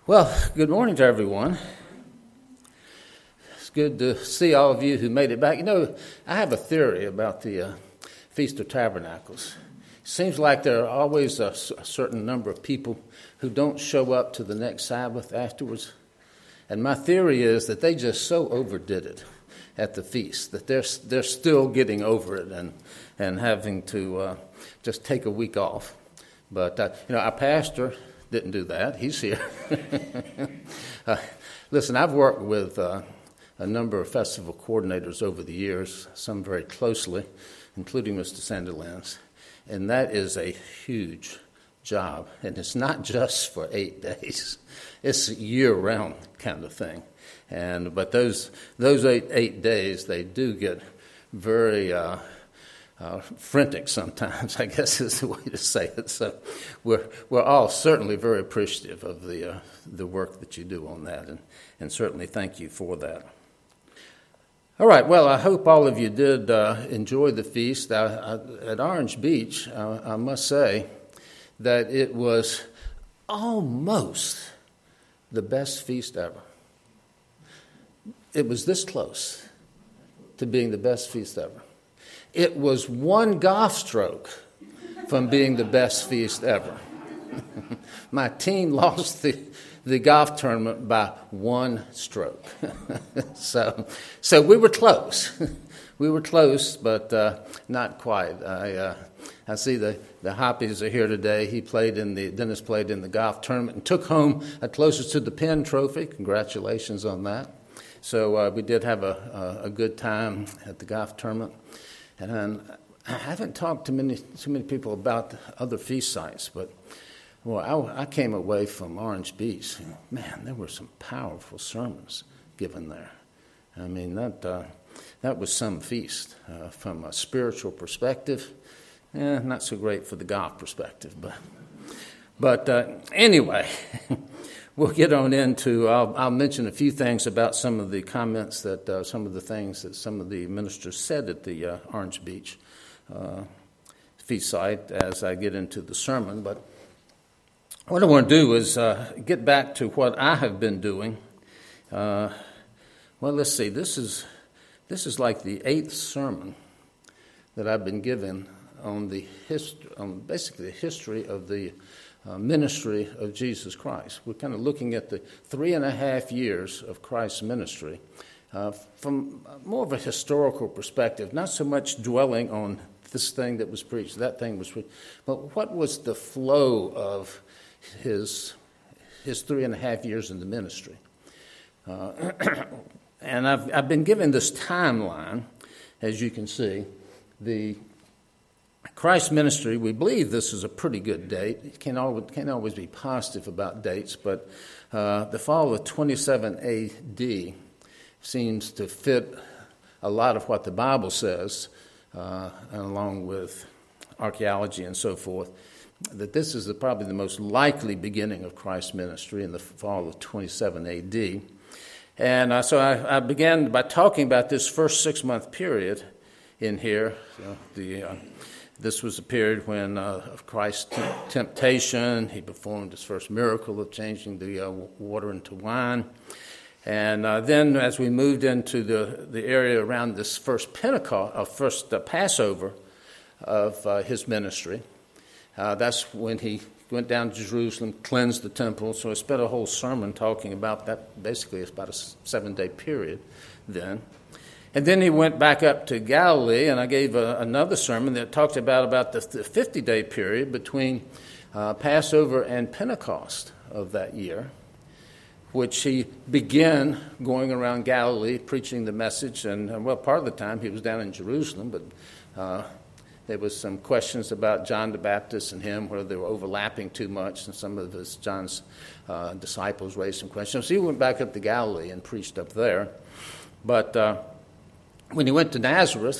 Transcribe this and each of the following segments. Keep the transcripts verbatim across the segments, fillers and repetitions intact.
Well, good morning to everyone. It's good to see all of you who made it back. You know, I have a theory about the uh, Feast of Tabernacles. It seems like there are always a, a certain number of people who don't show up to the next Sabbath afterwards. And my theory is that they just so overdid it at the feast that they're they're still getting over it and and having to uh, just take a week off. But uh, you know, our pastor didn't do that. He's here. uh, listen, I've worked with uh, a number of festival coordinators over the years, some very closely, including Mister Sanderlands, and that is a huge job. And it's not just for eight days; it's a year-round kind of thing. And but those those eight eight days, they do get very Uh, Uh, frantic sometimes, I guess is the way to say it. So we're we're all certainly very appreciative of the uh, the work that you do on that, and, and certainly thank you for that. All right, well, I hope all of you did uh, enjoy the feast. I, I, at Orange Beach, uh, I must say that it was almost the best feast ever. It was this close to being the best feast ever. It was one golf stroke from being the best feast ever. My team lost the, the golf tournament by one stroke. so so we were close. We were close, but uh, not quite. I uh, I see the, the Hoppies are here today. He played in the Dennis played in the golf tournament and took home a closest to the pin trophy. Congratulations on that. So uh, we did have a, a, a good time at the golf tournament. And I haven't talked to many too many people about other feast sites, but well, I, I came away from Orange Beach. Man, there were some powerful sermons given there. I mean, that uh, that was some feast uh, from a spiritual perspective. Eh, not so great for the golf perspective, but but uh, anyway. We'll get on into, I'll, I'll mention a few things about some of the comments that, uh, some of the things that some of the ministers said at the uh, Orange Beach uh, feast site as I get into the sermon. But what I want to do is uh, get back to what I have been doing. Uh, well, let's see, this is, this is like the eighth sermon that I've been given on the history, on basically the history of the Uh, ministry of Jesus Christ. We're kind of looking at the three and a half years of Christ's ministry uh, from more of a historical perspective, not so much dwelling on this thing that was preached, that thing was preached, but what was the flow of his his three and a half years in the ministry. Uh, and I've, I've been given this timeline, as you can see. The Christ's ministry, we believe this is a pretty good date. It can't always, can't always be positive about dates, but uh, the fall of twenty-seven A D seems to fit a lot of what the Bible says, uh, along with archaeology and so forth, that this is the, probably the most likely beginning of Christ's ministry in the fall of twenty-seven A D. And uh, so I, I began by talking about this first six-month period in here, you know, the uh, This was a period when uh, of Christ's t- temptation, he performed his first miracle of changing the uh, water into wine. And uh, then as we moved into the, the area around this first Pentecost, uh, first uh, Passover of uh, his ministry, uh, that's when he went down to Jerusalem, cleansed the temple. So I spent a whole sermon talking about that. Basically, it's about a seven-day period then. And then he went back up to Galilee, and I gave a, another sermon that talked about, about the, the fifty-day period between uh, Passover and Pentecost of that year, which he began going around Galilee preaching the message. And, uh, well, part of the time he was down in Jerusalem, but uh, there was some questions about John the Baptist and him, whether they were overlapping too much, and some of his, John's uh, disciples raised some questions. So he went back up to Galilee and preached up there. But Uh, When he went to Nazareth,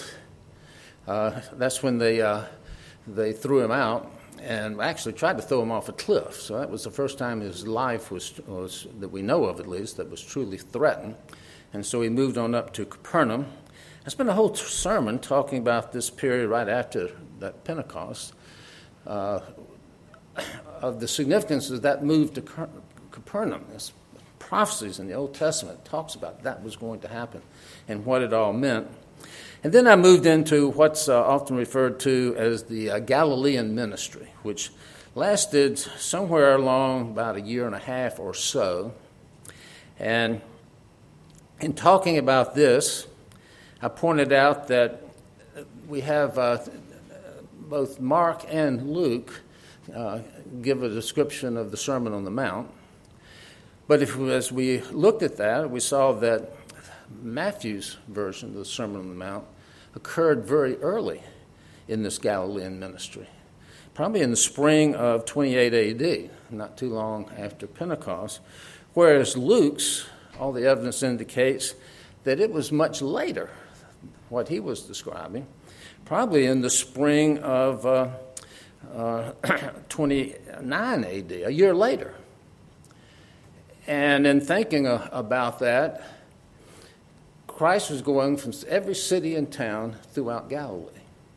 uh, that's when they uh, they threw him out and actually tried to throw him off a cliff. So that was the first time his life was, was that we know of at least, that was truly threatened. And so he moved on up to Capernaum. I spent a whole sermon talking about this period right after that Pentecost, uh, of the significance of that move to Capernaum. There's prophecies in the Old Testament talks about that was going to happen and what it all meant. And then I moved into what's uh, often referred to as the uh, Galilean ministry, which lasted somewhere along about a year and a half or so. And in talking about this, I pointed out that we have uh, both Mark and Luke uh, give a description of the Sermon on the Mount. But if, as we looked at that, we saw that Matthew's version of the Sermon on the Mount occurred very early in this Galilean ministry, probably in the spring of twenty-eight A D, not too long after Pentecost, whereas Luke's, all the evidence indicates that it was much later, what he was describing, probably in the spring of uh, uh, twenty-nine A D, a year later. And in thinking uh, about that, Christ was going from every city and town throughout Galilee.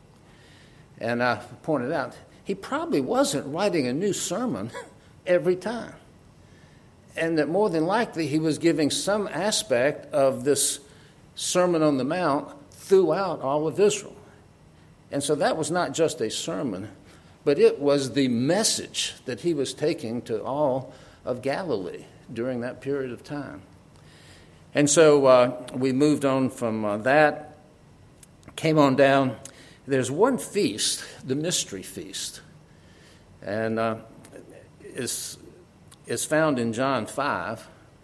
And I pointed out, he probably wasn't writing a new sermon every time. And that more than likely he was giving some aspect of this Sermon on the Mount throughout all of Israel. And so that was not just a sermon, but it was the message that he was taking to all of Galilee during that period of time. And so uh, we moved on from uh, that, came on down. There's one feast, the Mystery Feast, and uh, it's, it's found in John five.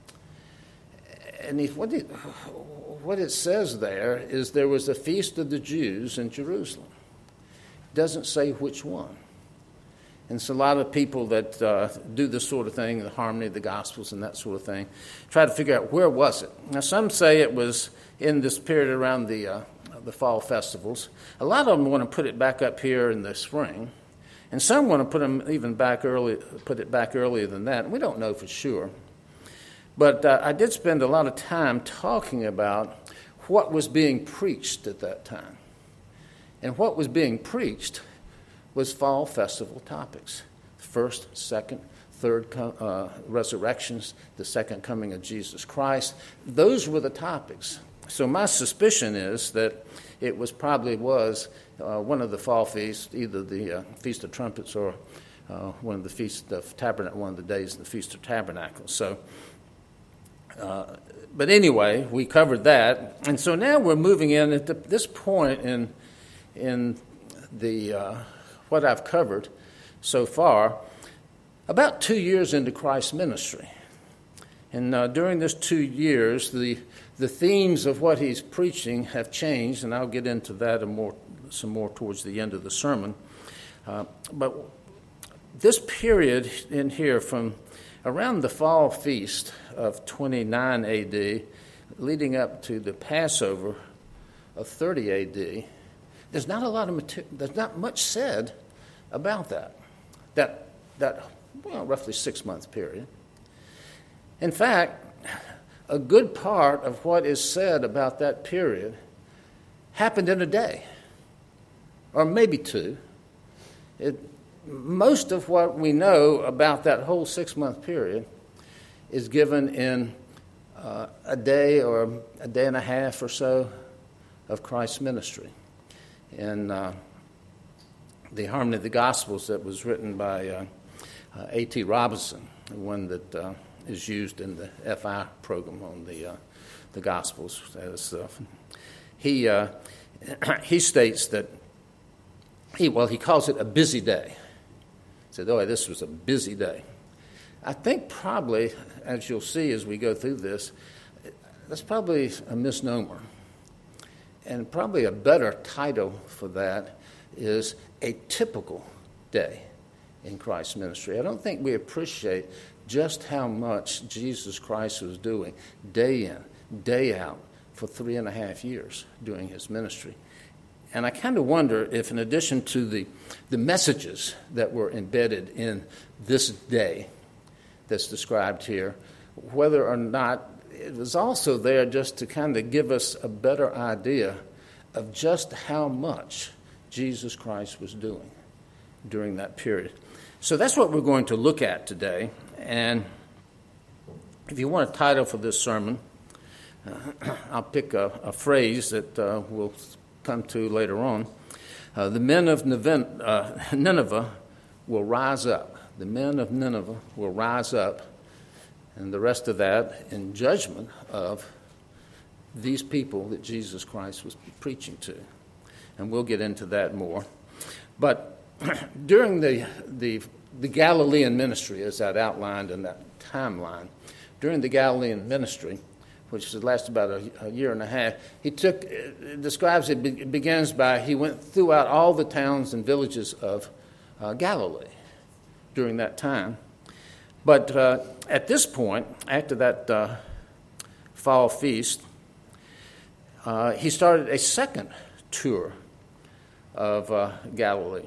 And he, what, it, what it says there is there was a feast of the Jews in Jerusalem. It doesn't say which one. And so a lot of people that uh, do this sort of thing, the harmony of the Gospels and that sort of thing, try to figure out where was it. Now, some say it was in this period around the uh, the fall festivals. A lot of them want to put it back up here in the spring, and some want to put them even back early, put it back earlier than that. We don't know for sure. But uh, I did spend a lot of time talking about what was being preached at that time, and what was being preached was fall festival topics. First, second, third uh, resurrections, the second coming of Jesus Christ. Those were the topics. So my suspicion is that it was probably was uh, one of the fall feasts, either the uh, Feast of Trumpets or uh, one of the Feast of Tabernacles, one of the days of the Feast of Tabernacles. So, uh, but anyway, we covered that. And so now we're moving in at the, this point in, in the... Uh, what I've covered so far, about two years into Christ's ministry. And uh, during this two years, the the themes of what he's preaching have changed, and I'll get into that and more, some more towards the end of the sermon. Uh, but this period in here from around the fall feast of twenty-nine A D, leading up to the Passover of thirty A D, there's not a lot of material, there's not much said about that, that, that well, roughly six-month period. In fact, a good part of what is said about that period happened in a day, or maybe two. It, most of what we know about that whole six-month period is given in uh, a day or a day and a half or so of Christ's ministry. And uh, the Harmony of the Gospels that was written by uh, uh, A T Robinson, the one that uh, is used in the F I program on the uh, the Gospels. As uh, he uh, he states that he well he calls it a busy day. He said, "Oh, this was a busy day." I think probably, as you'll see as we go through this, that's probably a misnomer, and probably a better title for that is a typical day in Christ's ministry. I don't think we appreciate just how much Jesus Christ was doing day in, day out for three and a half years during his ministry. And I kind of wonder if, in addition to the, the messages that were embedded in this day that's described here, whether or not it was also there just to kind of give us a better idea of just how much Jesus Christ was doing during that period. So that's what we're going to look at today. And if you want a title for this sermon, uh, I'll pick a, a phrase that uh, we'll come to later on. Uh, the men of Nineveh will rise up. The men of Nineveh will rise up, and the rest of that in judgment of these people that Jesus Christ was preaching to. And we'll get into that more. But during the, the, the Galilean ministry, as that outlined in that timeline, during the Galilean ministry, which lasted about a, a year and a half, he took, it describes it, it begins by, he went throughout all the towns and villages of uh, Galilee during that time. But uh, at this point, after that uh, fall feast, uh, he started a second tour of uh, Galilee.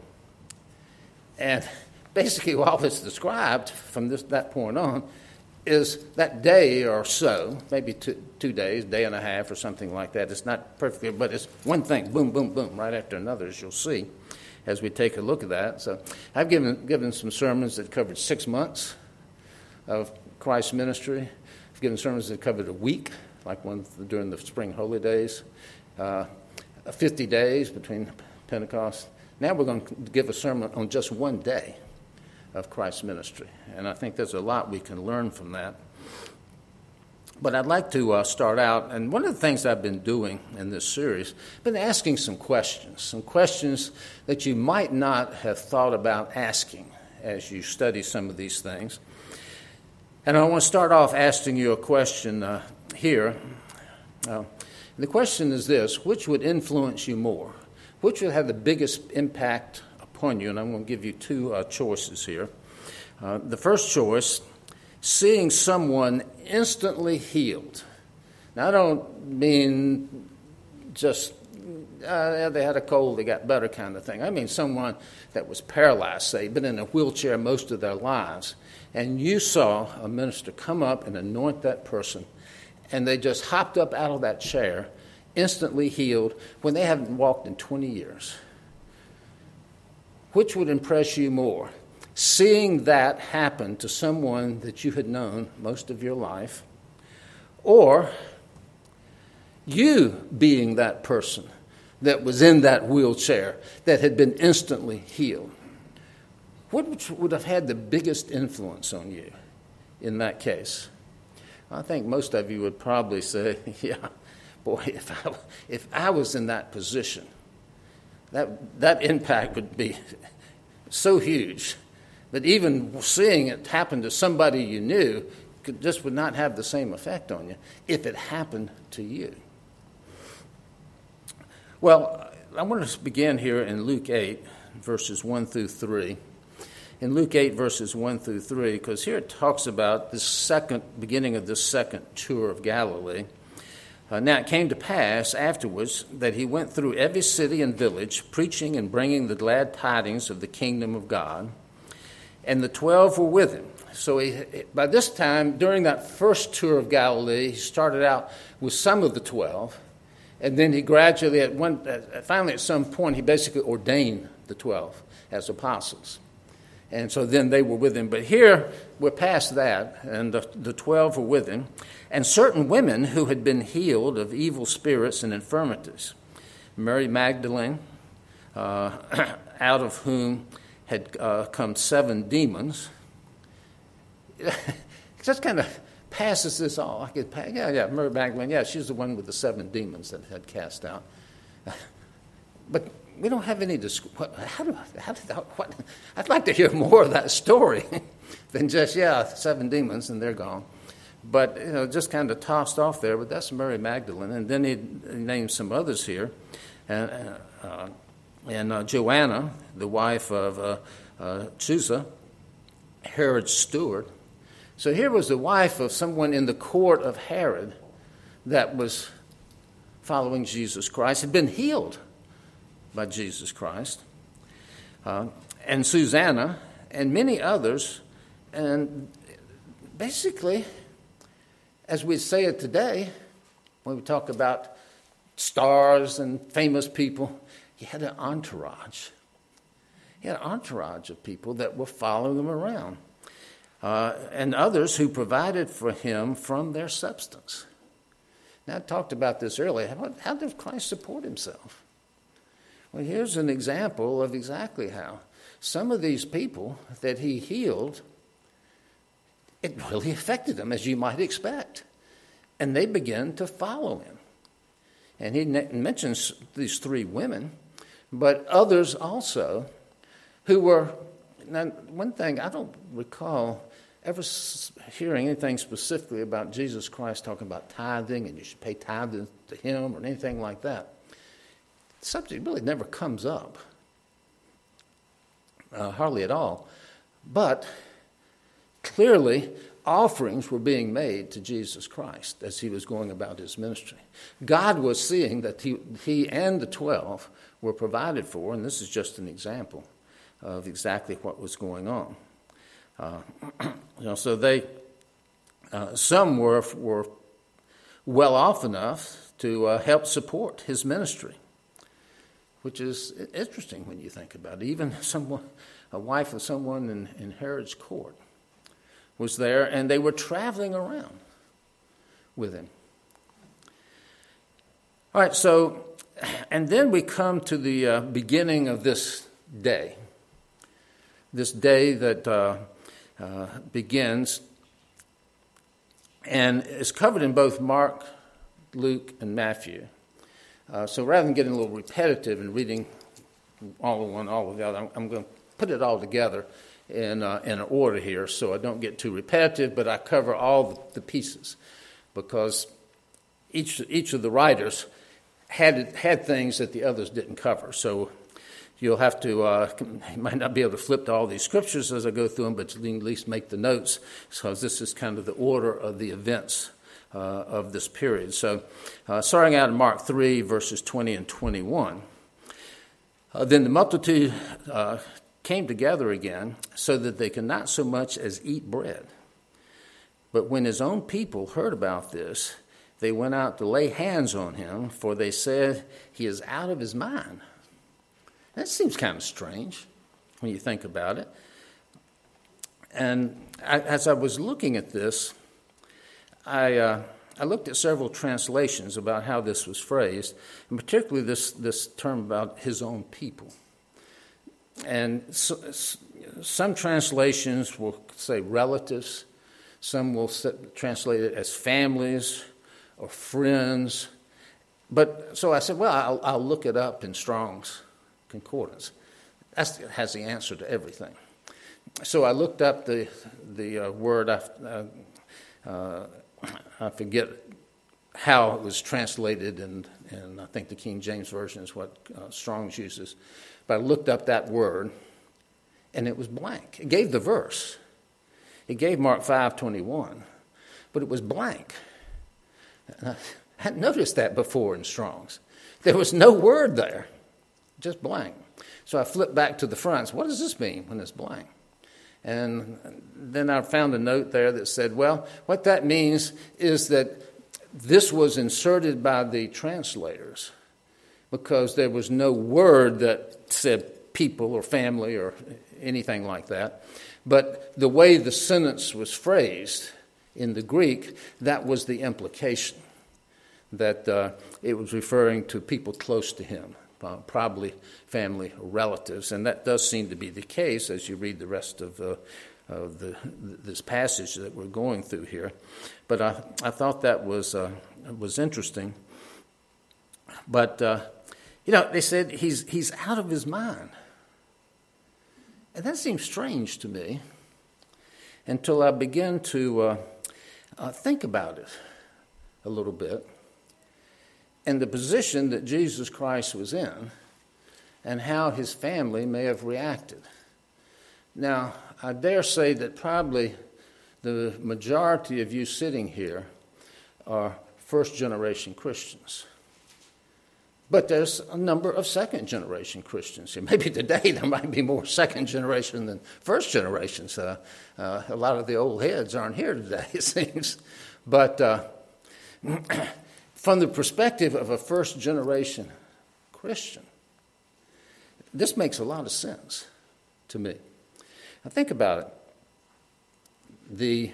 And basically all that's described from this that point on is that day or so, maybe two, two days, day and a half or something like that. It's not perfectly, but it's one thing, boom, boom, boom, right after another, as you'll see as we take a look at that. So I've given given some sermons that covered six months of Christ's ministry. I've given sermons that covered a week, like one during the spring holy days, uh, fifty days between Pentecost. Now we're going to give a sermon on just one day of Christ's ministry, and I think there's a lot we can learn from that. But I'd like to uh, start out, and one of the things I've been doing in this series, I've been asking some questions, some questions that you might not have thought about asking as you study some of these things. And I want to start off asking you a question uh, here. Uh, the question is this: which would influence you more? Which would have the biggest impact upon you? And I'm going to give you two uh, choices here. Uh, the first choice, seeing someone instantly healed. Now, I don't mean just uh, they had a cold, they got better kind of thing. I mean someone that was paralyzed, say, been in a wheelchair most of their lives, and you saw a minister come up and anoint that person, and they just hopped up out of that chair, instantly healed, when they haven't walked in twenty years. Which would impress you more? Seeing that happen to someone that you had known most of your life, or you being that person that was in that wheelchair that had been instantly healed? What would have had the biggest influence on you in that case? I think most of you would probably say, yeah, boy, if I, if I was in that position, that that impact would be so huge that even seeing it happen to somebody you knew could, just would not have the same effect on you if it happened to you. Well, I want to begin here in Luke eight, verses one through three. In Luke eight, verses one through three, because here it talks about this second, beginning of this second tour of Galilee. Uh, now it came to pass afterwards that he went through every city and village, preaching and bringing the glad tidings of the kingdom of God. And the twelve were with him. So he, by this time, during that first tour of Galilee, he started out with some of the twelve. And then he gradually, at one, finally at some point, he basically ordained the twelve as apostles. And so then they were with him. But here, we're past that, and the, the twelve were with him. And certain women who had been healed of evil spirits and infirmities. Mary Magdalene, uh, out of whom had uh, come seven demons. Just kind of passes this all. I could, yeah, yeah, Mary Magdalene, yeah, she's the one with the seven demons that had cast out. But we don't have any. How do I, how did that, what? I'd like to hear more of that story than just, yeah, seven demons and they're gone. But, you know, just kind of tossed off there. But that's Mary Magdalene. And then he named some others here. And, uh, and uh, Joanna, the wife of uh, uh, Chuza, Herod's steward. So here was the wife of someone in the court of Herod that was following Jesus Christ, had been healed by Jesus Christ, uh, and Susanna, and many others. And basically, as we say it today, when we talk about stars and famous people, he had an entourage. He had an entourage of people that were following him around. uh, and others who provided for him from their substance. Now, I talked about this earlier. How, how did Christ support himself? Well, here's an example of exactly how. Some of these people that he healed, it really affected them, as you might expect. And they began to follow him. And he mentions these three women, but others also who were, now one thing, I don't recall ever hearing anything specifically about Jesus Christ talking about tithing and you should pay tithing to him or anything like that. The subject really never comes up, uh, hardly at all. But clearly, offerings were being made to Jesus Christ as he was going about his ministry. God was seeing that he, he and the twelve were provided for, and this is just an example of exactly what was going on. Uh, you know, so they, uh, some were were well off enough to uh, help support his ministry, which is interesting when you think about it. Even someone, a wife of someone in, in Herod's court was there, and they were traveling around with him. All right, so, and then we come to the uh, beginning of this day, this day that uh, uh, begins and is covered in both Mark, Luke, and Matthew. Uh, so rather than getting a little repetitive and reading all of one, all of the other, I'm, I'm going to put it all together in uh, in order here, so I don't get too repetitive, but I cover all the pieces because each each of the writers had had things that the others didn't cover. So you'll have to, uh, you might not be able to flip to all these scriptures as I go through them, but you can at least make the notes, because this is kind of the order of the events uh, of this period. So uh, starting out in Mark three, verses twenty and twenty-one, uh, then the multitude uh, came together again so that they could not so much as eat bread. But when his own people heard about this, they went out to lay hands on him, for they said he is out of his mind. That seems kind of strange when you think about it. And I, as I was looking at this, I uh, I looked at several translations about how this was phrased, and particularly this, this term about his own people. And so, some translations will say relatives, some will translate it as families or friends. But so I said, well, I'll, I'll look it up in Strong's Concordance. That has the answer to everything. So I looked up the the uh, word. I, uh, uh, I forget how it was translated, and, and I think the King James Version is what uh, Strong's uses. But I looked up that word, and it was blank. It gave the verse. It gave Mark five twenty-one, but it was blank. And I hadn't noticed that before in Strong's. There was no word there, just blank. So I flipped back to the front and said, what does this mean when it's blank? And then I found a note there that said, well, what that means is that this was inserted by the translators because there was no word that said people or family or anything like that. But the way the sentence was phrased in the Greek, that was the implication, that uh, it was referring to people close to him, uh, probably family or relatives. And that does seem to be the case as you read the rest of, uh, of the, this passage that we're going through here. But I, I thought that was, uh, was interesting. But uh, You know, they said he's he's out of his mind. And that seems strange to me until I began to uh, uh, think about it a little bit and the position that Jesus Christ was in and how his family may have reacted. Now, I dare say that probably the majority of you sitting here are first-generation Christians. But there's a number of second-generation Christians here. Maybe today there might be more second-generation than first-generations. Uh, uh, a lot of the old heads aren't here today, it seems. But uh, from the perspective of a first-generation Christian, this makes a lot of sense to me. Now think about it. the,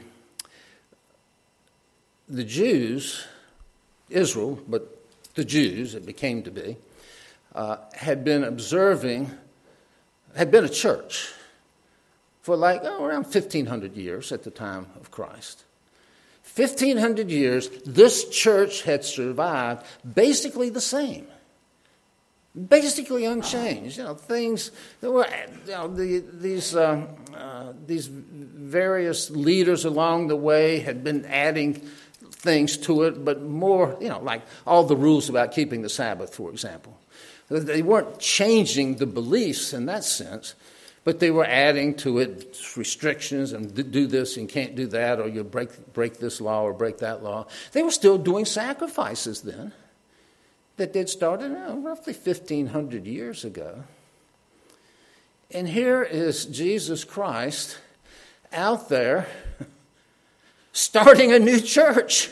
the Jews, Israel, but the Jews, it became to be, uh, had been observing, had been a church for like oh, around fifteen hundred years at the time of Christ. fifteen hundred years, this church had survived basically the same. Basically unchanged. You know, things, there were, you know, the, these, uh, uh, these various leaders along the way had been adding things to it, but more, you know, like all the rules about keeping the Sabbath, for example. They weren't changing the beliefs in that sense, but they were adding to it restrictions and do this and can't do that, or you break break this law or break that law. They were still doing sacrifices then that they'd started oh, roughly fifteen hundred years ago. And here is Jesus Christ out there starting a new church.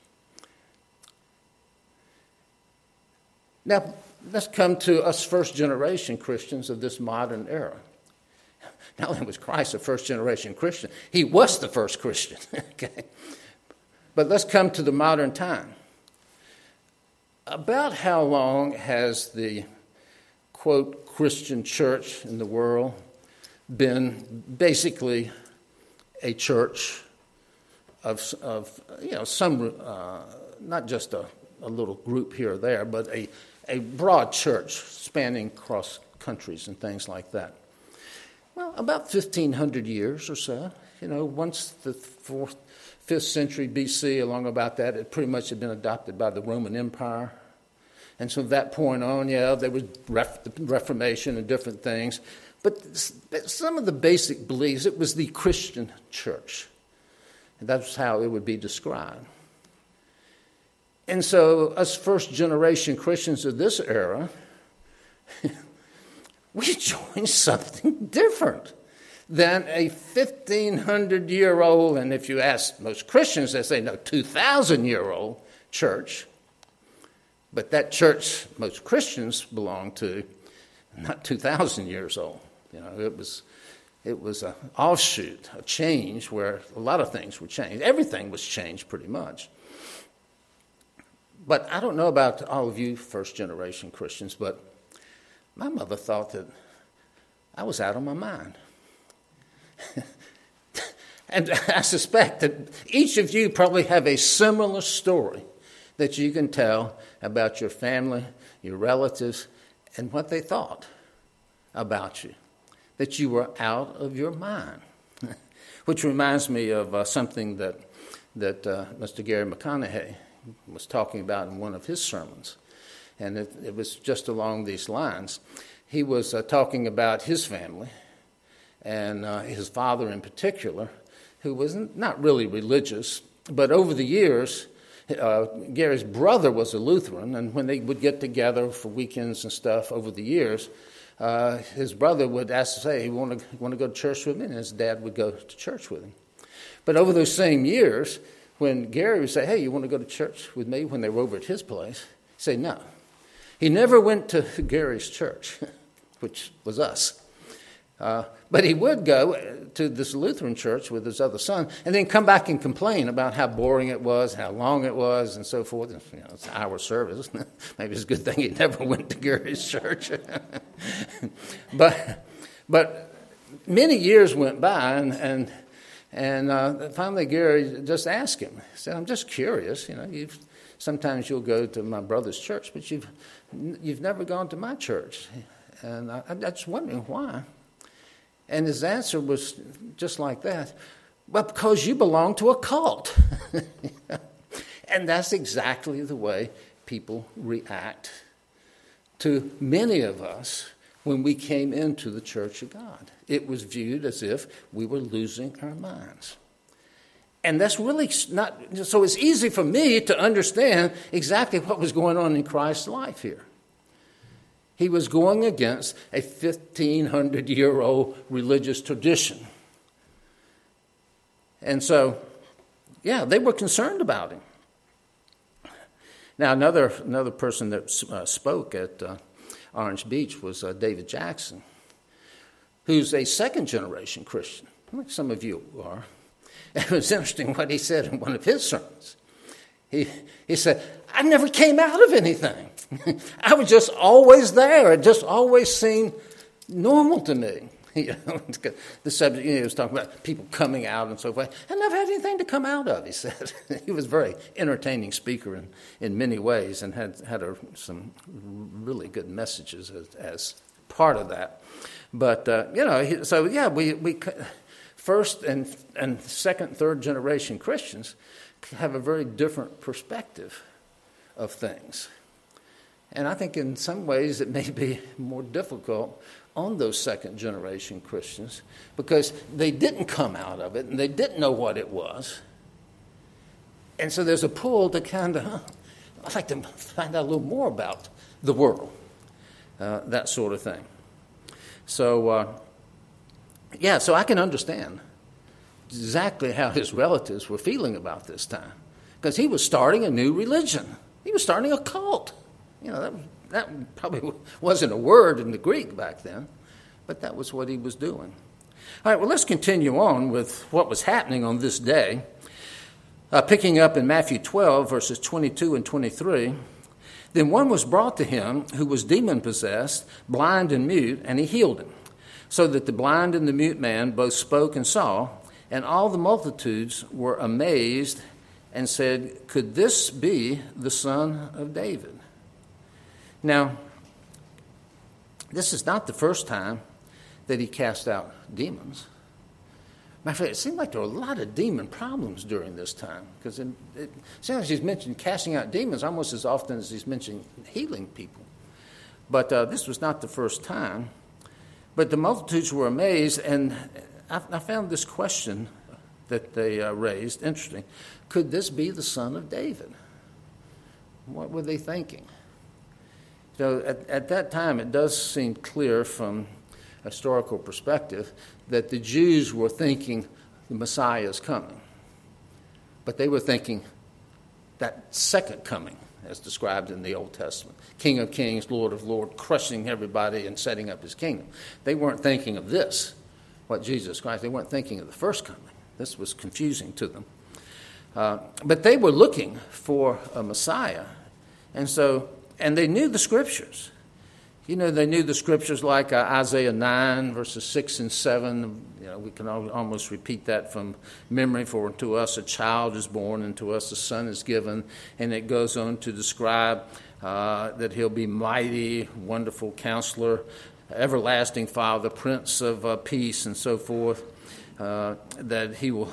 Now, let's come to us first-generation Christians of this modern era. Not only was Christ a first-generation Christian, he was the first Christian. Okay, but let's come to the modern time. About how long has the, quote, Christian church in the world been basically a church of, of you know, some, uh, not just a, a little group here or there, but a, a broad church spanning across countries and things like that? Well, about fifteen hundred years or so. You know, once the fourth, fifth century B C, along about that, it pretty much had been adopted by the Roman Empire. And so from that point on, yeah, there was ref, the Reformation and different things. But some of the basic beliefs, it was the Christian church. And that's how it would be described. And so us first-generation Christians of this era, we joined something different than a fifteen hundred year old, and if you ask most Christians, they say, no, two thousand year old church. But that church most Christians belong to, not two thousand years old. You know, it was it was an offshoot, a change where a lot of things were changed. Everything was changed pretty much. But I don't know about all of you first-generation Christians, but my mother thought that I was out of my mind. And I suspect that each of you probably have a similar story that you can tell about your family, your relatives, and what they thought about you, that you were out of your mind. Which reminds me of uh, something that, that uh, Mister Gary McConaughey was talking about in one of his sermons. And it, it was just along these lines. He was uh, talking about his family, and uh, his father in particular, who was not really religious, but over the years, uh, Gary's brother was a Lutheran, and when they would get together for weekends and stuff over the years, uh, his brother would ask, say, you want to want to go to church with me? And his dad would go to church with him. But over those same years, when Gary would say, hey, you want to go to church with me, when they were over at his place, he'd say, no. He never went to Gary's church, which was us. Uh, but he would go to this Lutheran church with his other son and then come back and complain about how boring it was, how long it was, and so forth. You know, it's an hour service. Maybe it's a good thing he never went to Gary's church. but but many years went by, and and, and uh, finally Gary just asked him. He said, I'm just curious. You know, you've, sometimes you'll go to my brother's church, but you've you've never gone to my church. And I, I'm just wondering why. And his answer was just like that. Well, because you belong to a cult. And that's exactly the way people react to many of us when we came into the Church of God. It was viewed as if we were losing our minds. And that's really not, so it's easy for me to understand exactly what was going on in Christ's life here. He was going against a fifteen hundred year old religious tradition. And so, yeah, they were concerned about him. Now, another another person that uh, spoke at uh, Orange Beach was uh, David Jackson, who's a second generation Christian, like some of you are. It was interesting what he said in one of his sermons. He, he said, I never came out of anything. I was just always there. It just always seemed normal to me. You know, the subject, you know, he was talking about people coming out and so forth. I never had anything to come out of, he said. He was a very entertaining speaker in, in many ways and had, had a, some really good messages as, as part of that. But, uh, you know, so, yeah, we, we first and, and second, third generation Christians have a very different perspective of things. And I think in some ways it may be more difficult on those second-generation Christians because they didn't come out of it and they didn't know what it was. And so there's a pull to kind of, huh, I'd like to find out a little more about the world, uh, that sort of thing. So, uh, yeah, so I can understand exactly how his relatives were feeling about this time because he was starting a new religion. He was starting a cult. You know, that That probably wasn't a word in the Greek back then, but that was what he was doing. All right, well, let's continue on with what was happening on this day. Uh, picking up in Matthew twelve, verses twenty-two and twenty-three. Then one was brought to him who was demon-possessed, blind and mute, and he healed him, so that the blind and the mute man both spoke and saw, and all the multitudes were amazed and said, could this be the Son of David? Now, this is not the first time that he cast out demons. Matter of fact, it seemed like there were a lot of demon problems during this time because it, it seems like he's mentioned casting out demons almost as often as he's mentioned healing people. But uh, this was not the first time. But the multitudes were amazed, and I, I found this question that they uh, raised interesting. Could this be the Son of David? What were they thinking? So at, at that time, it does seem clear from a historical perspective that the Jews were thinking the Messiah is coming. But they were thinking that second coming, as described in the Old Testament. King of kings, Lord of lords, crushing everybody and setting up his kingdom. They weren't thinking of this, what Jesus Christ. They weren't thinking of the first coming. This was confusing to them. Uh, but they were looking for a Messiah. And so... And they knew the Scriptures. You know, they knew the Scriptures like uh, Isaiah nine, verses six and seven. You know, we can al- almost repeat that from memory. For unto us a child is born, and to us a son is given. And it goes on to describe uh, that he'll be mighty, wonderful counselor, everlasting Father, Prince of uh, Peace, and so forth. Uh, that he will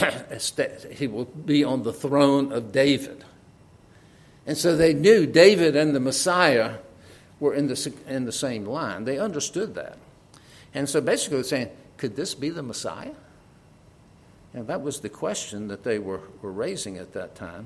he will be on the throne of David. And so they knew David and the Messiah were in the, in the same line. They understood that. And so basically they're saying, could this be the Messiah? And that was the question that they were, were raising at that time.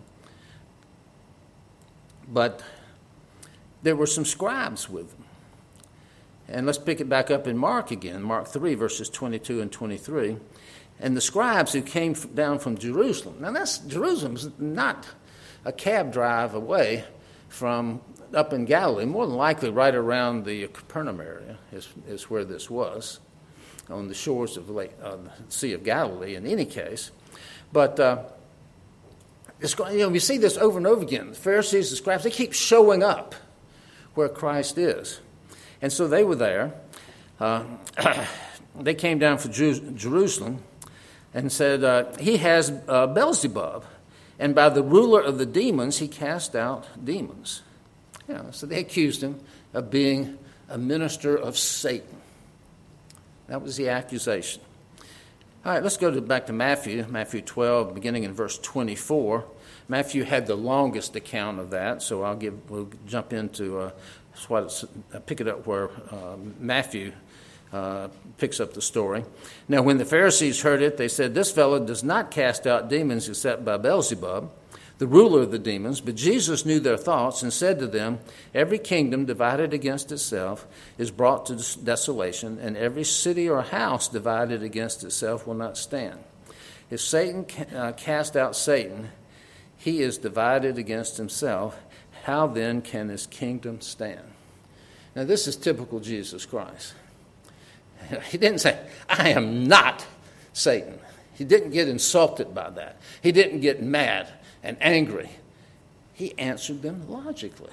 But there were some scribes with them. And let's pick it back up in Mark again, Mark three, verses twenty-two and twenty-three. And the scribes who came down from Jerusalem. Now that's Jerusalem's not a cab drive away from up in Galilee, more than likely right around the Capernaum area is, is where this was, on the shores of the, lake, uh, the Sea of Galilee in any case. But uh, it's, you know, we see this over and over again. The Pharisees, the scribes, they keep showing up where Christ is. And so they were there. Uh, they came down from Jeru- Jerusalem and said, uh, he has uh, Beelzebub. And by the ruler of the demons, he cast out demons. You know, so they accused him of being a minister of Satan. That was the accusation. All right, let's go to, back to Matthew, Matthew twelve, beginning in verse twenty-four. Matthew had the longest account of that, so I'll give. We'll jump into uh, what it's, uh, pick it up where uh, Matthew Uh, picks up the story. Now, when the Pharisees heard it, they said, this fellow does not cast out demons except by Beelzebub, the ruler of the demons. But Jesus knew their thoughts and said to them, every kingdom divided against itself is brought to desolation, and every city or house divided against itself will not stand. If Satan uh, cast out Satan, he is divided against himself. How then can his kingdom stand? Now, this is typical Jesus Christ. He didn't say, I am not Satan. He didn't get insulted by that. He didn't get mad and angry. He answered them logically.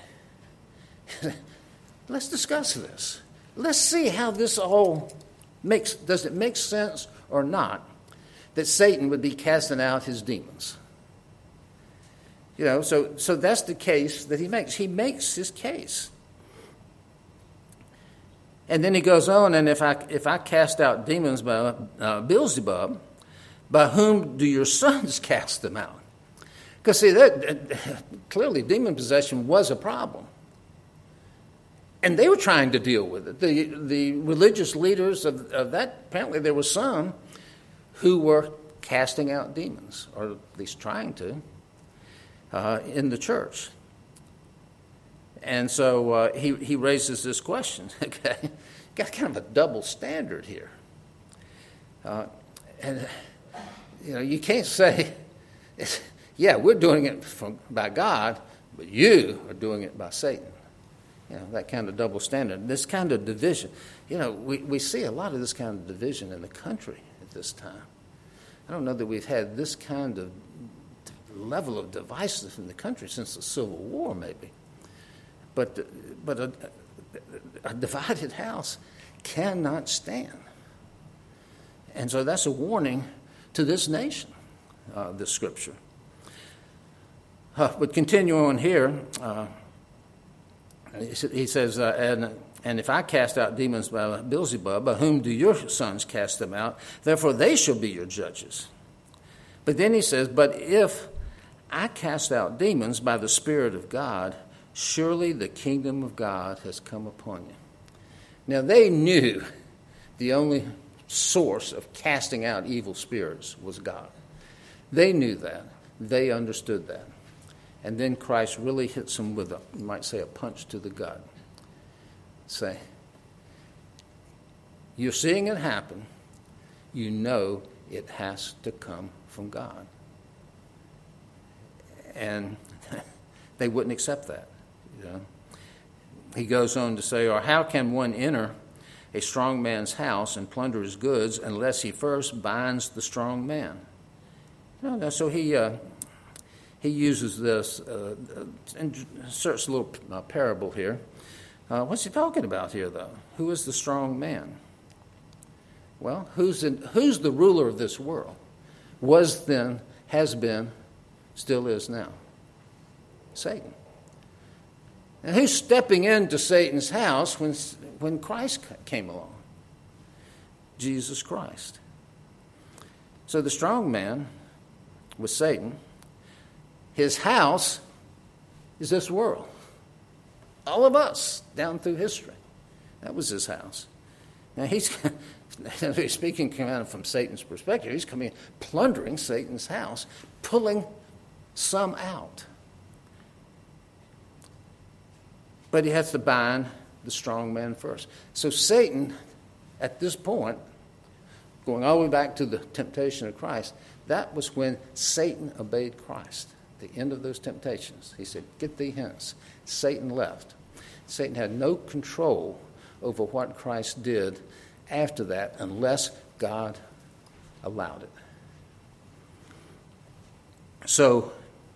Let's discuss this. Let's see how this all makes, does it make sense or not that Satan would be casting out his demons? You know, so, so that's the case that he makes. He makes his case. And then he goes on, and if I if I cast out demons by uh, Beelzebub, by whom do your sons cast them out? Because see, that, clearly demon possession was a problem. And they were trying to deal with it. The the religious leaders of, of that, apparently there were some who were casting out demons, or at least trying to, uh, in the church. And so uh, he, he raises this question. Okay, got kind of a double standard here. Uh, and, you know, you can't say, yeah, we're doing it from, by God, but you are doing it by Satan. You know, that kind of double standard, this kind of division. You know, we, we see a lot of this kind of division in the country at this time. I don't know that we've had this kind of level of divisiveness in the country since the Civil War, maybe. But but a, a divided house cannot stand. And so that's a warning to this nation, uh, this scripture. Uh, but continue on here. Uh, he says, uh, and, and if I cast out demons by Beelzebub, by whom do your sons cast them out? Therefore they shall be your judges. But then he says, but if I cast out demons by the Spirit of God, surely the kingdom of God has come upon you. Now they knew the only source of casting out evil spirits was God. They knew that. They understood that. And then Christ really hits them with a, you might say, a punch to the gut. Say, you're seeing it happen. You know it has to come from God. And they wouldn't accept that. You know? He goes on to say, or how can one enter a strong man's house and plunder his goods unless he first binds the strong man? No, no. So he uh, he uses this, uh, inserts a little uh, parable here. Uh, what's he talking about here, though? Who is the strong man? Well, who's in, who's the ruler of this world? Was then, has been, still is now. Satan. And who's stepping into Satan's house when, when Christ came along? Jesus Christ. So the strong man was Satan. His house is this world. All of us down through history. That was his house. Now he's speaking kind of from Satan's perspective. He's coming in, plundering Satan's house, pulling some out. But he has to bind the strong man first. So Satan, at this point, going all the way back to the temptation of Christ, that was when Satan obeyed Christ. At the end of those temptations, he said, get thee hence. Satan left. Satan had no control over what Christ did after that unless God allowed it. So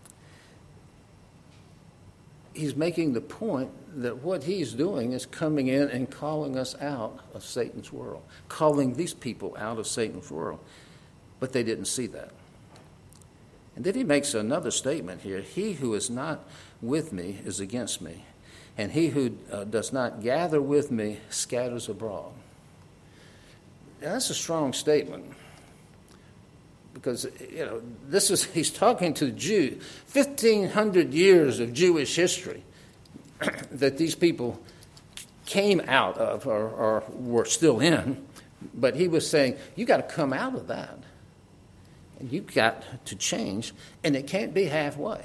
he's making the point that what he's doing is coming in and calling us out of Satan's world, calling these people out of Satan's world. But they didn't see that. And then he makes another statement here. He who is not with me is against me, and he who uh, does not gather with me scatters abroad. Now, that's a strong statement. Because, you know, this is, he's talking to the Jew. fifteen hundred years of Jewish history that these people came out of or, or were still in. But he was saying, you got to come out of that. And you've got to change. And it can't be halfway.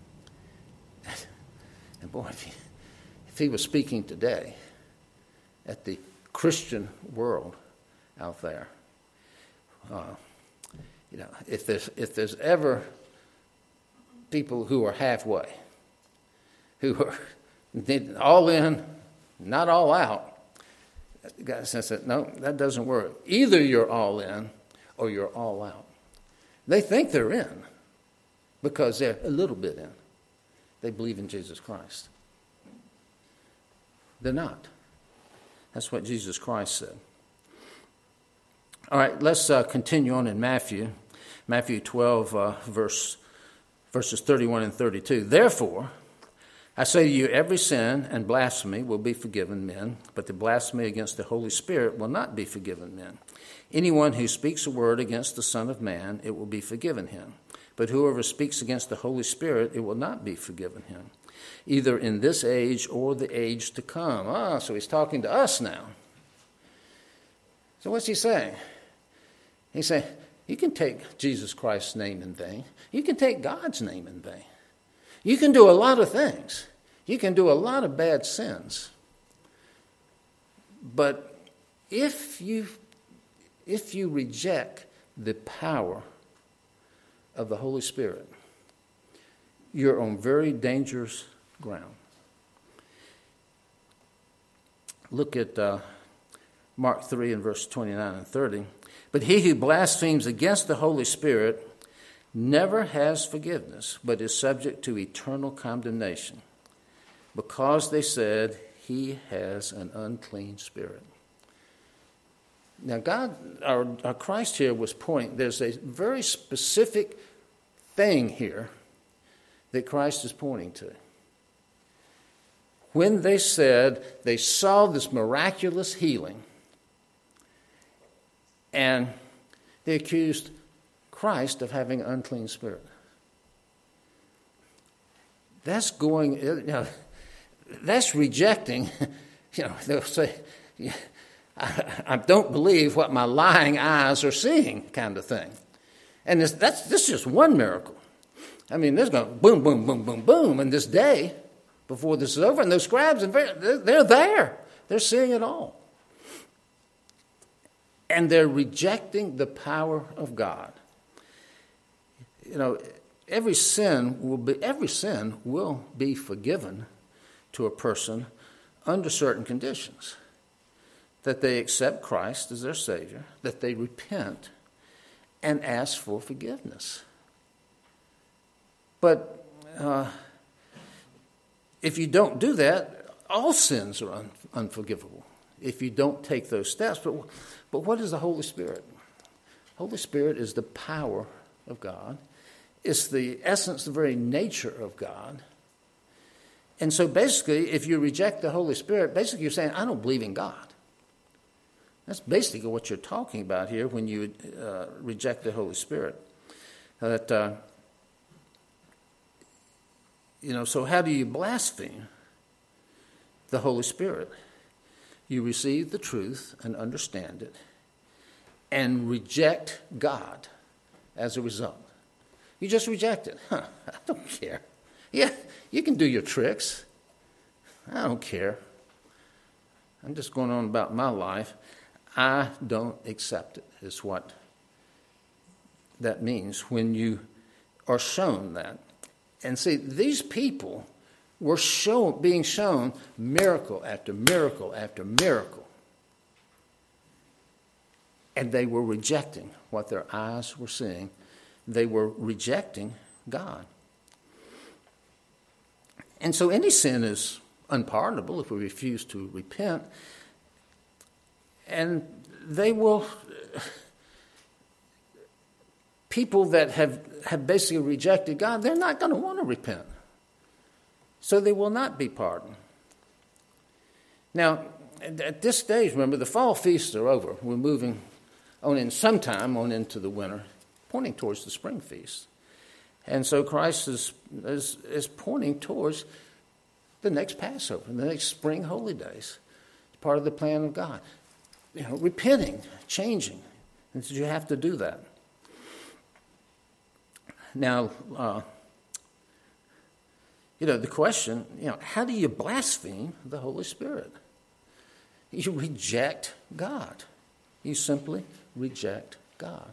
And boy, if he, if he was speaking today at the Christian world out there, uh, You know, if there's if there's ever people who are halfway, who are all in, not all out, God says that no, that doesn't work. Either you're all in or you're all out. They think they're in because they're a little bit in. They believe in Jesus Christ. They're not. That's what Jesus Christ said. All right, let's uh, continue on in Matthew. Matthew twelve, uh, verse, verses thirty-one and thirty-two. Therefore, I say to you, every sin and blasphemy will be forgiven men, but the blasphemy against the Holy Spirit will not be forgiven men. Anyone who speaks a word against the Son of Man, it will be forgiven him. But whoever speaks against the Holy Spirit, it will not be forgiven him, either in this age or the age to come. Ah, so he's talking to us now. So what's he saying? He's saying, you can take Jesus Christ's name in vain. You can take God's name in vain. You can do a lot of things. You can do a lot of bad sins. But if you, if you reject the power of the Holy Spirit, you're on very dangerous ground. Look at uh, Mark three and verse twenty-nine and thirty. But he who blasphemes against the Holy Spirit never has forgiveness, but is subject to eternal condemnation, because they said he has an unclean spirit. Now, God, our, our Christ here was pointing, there's a very specific thing here that Christ is pointing to. When they said they saw this miraculous healing, and they accused Christ of having an unclean spirit. That's going, you know, that's rejecting, you know, they'll say, I, I don't believe what my lying eyes are seeing, kind of thing. And this, that's this is just one miracle. I mean, there's going boom, boom, boom, boom, boom in this day before this is over, and those scribes, and they're there. They're seeing it all. And they're rejecting the power of God. You know, every sin will be every sin will be forgiven to a person under certain conditions. That they accept Christ as their Savior, that they repent and ask for forgiveness. But uh, if you don't do that, all sins are un- unforgivable if you don't take those steps. But, but what is the Holy Spirit? Holy Spirit is the power of God. It's the essence, the very nature of God. And so basically, if you reject the Holy Spirit, basically you're saying, I don't believe in God. That's basically what you're talking about here when you uh, reject the Holy Spirit. That, uh, you know, so how do you blaspheme the Holy Spirit? You receive the truth and understand it and reject God as a result. You just reject it. Huh, I don't care. Yeah, you can do your tricks. I don't care. I'm just going on about my life. I don't accept it, is what that means when you are shown that. And see, these people were shown, being shown miracle after miracle after miracle. And they were rejecting what their eyes were seeing. They were rejecting God. And so any sin is unpardonable if we refuse to repent. And they will, people that have, have basically rejected God, they're not going to want to repent. So they will not be pardoned. Now, at this stage, remember, the fall feasts are over. We're moving on in sometime on into the winter, pointing towards the spring feast. And so Christ is, is, is pointing towards the next Passover, the next spring holy days. It's part of the plan of God. You know, repenting, changing. And so you have to do that. Now, uh, you know, the question, you know, how do you blaspheme the Holy Spirit? You reject God. You simply reject God.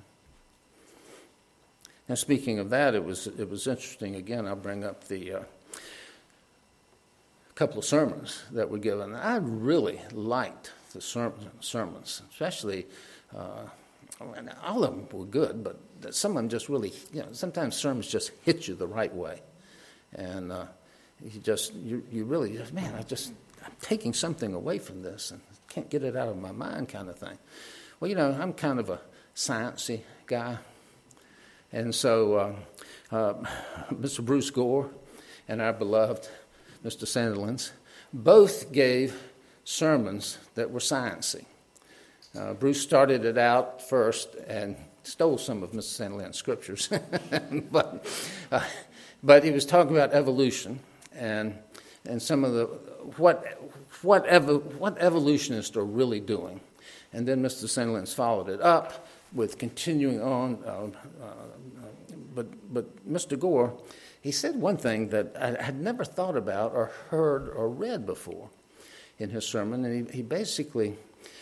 Now, speaking of that, it was it was interesting. Again, I'll bring up the uh, couple of sermons that were given. I really liked the sermons, especially uh, all of them were good, but some of them just really, you know, sometimes sermons just hit you the right way. And uh, you just, you, you really, man, I just, I'm taking something away from this and can't get it out of my mind kind of thing. Well, you know, I'm kind of a sciencey guy. And so uh, uh, Mister Bruce Gore and our beloved Mister Sandilands both gave sermons that were sciencey. Uh, Bruce started it out first and stole some of Mister Sandilands' scriptures, but uh, but he was talking about evolution and and some of the what what evo, what evolutionists are really doing, and then Mister Sandilands followed it up with continuing on. Uh, uh, but but Mister Gore, he said one thing that I had never thought about or heard or read before in his sermon, and he, he basically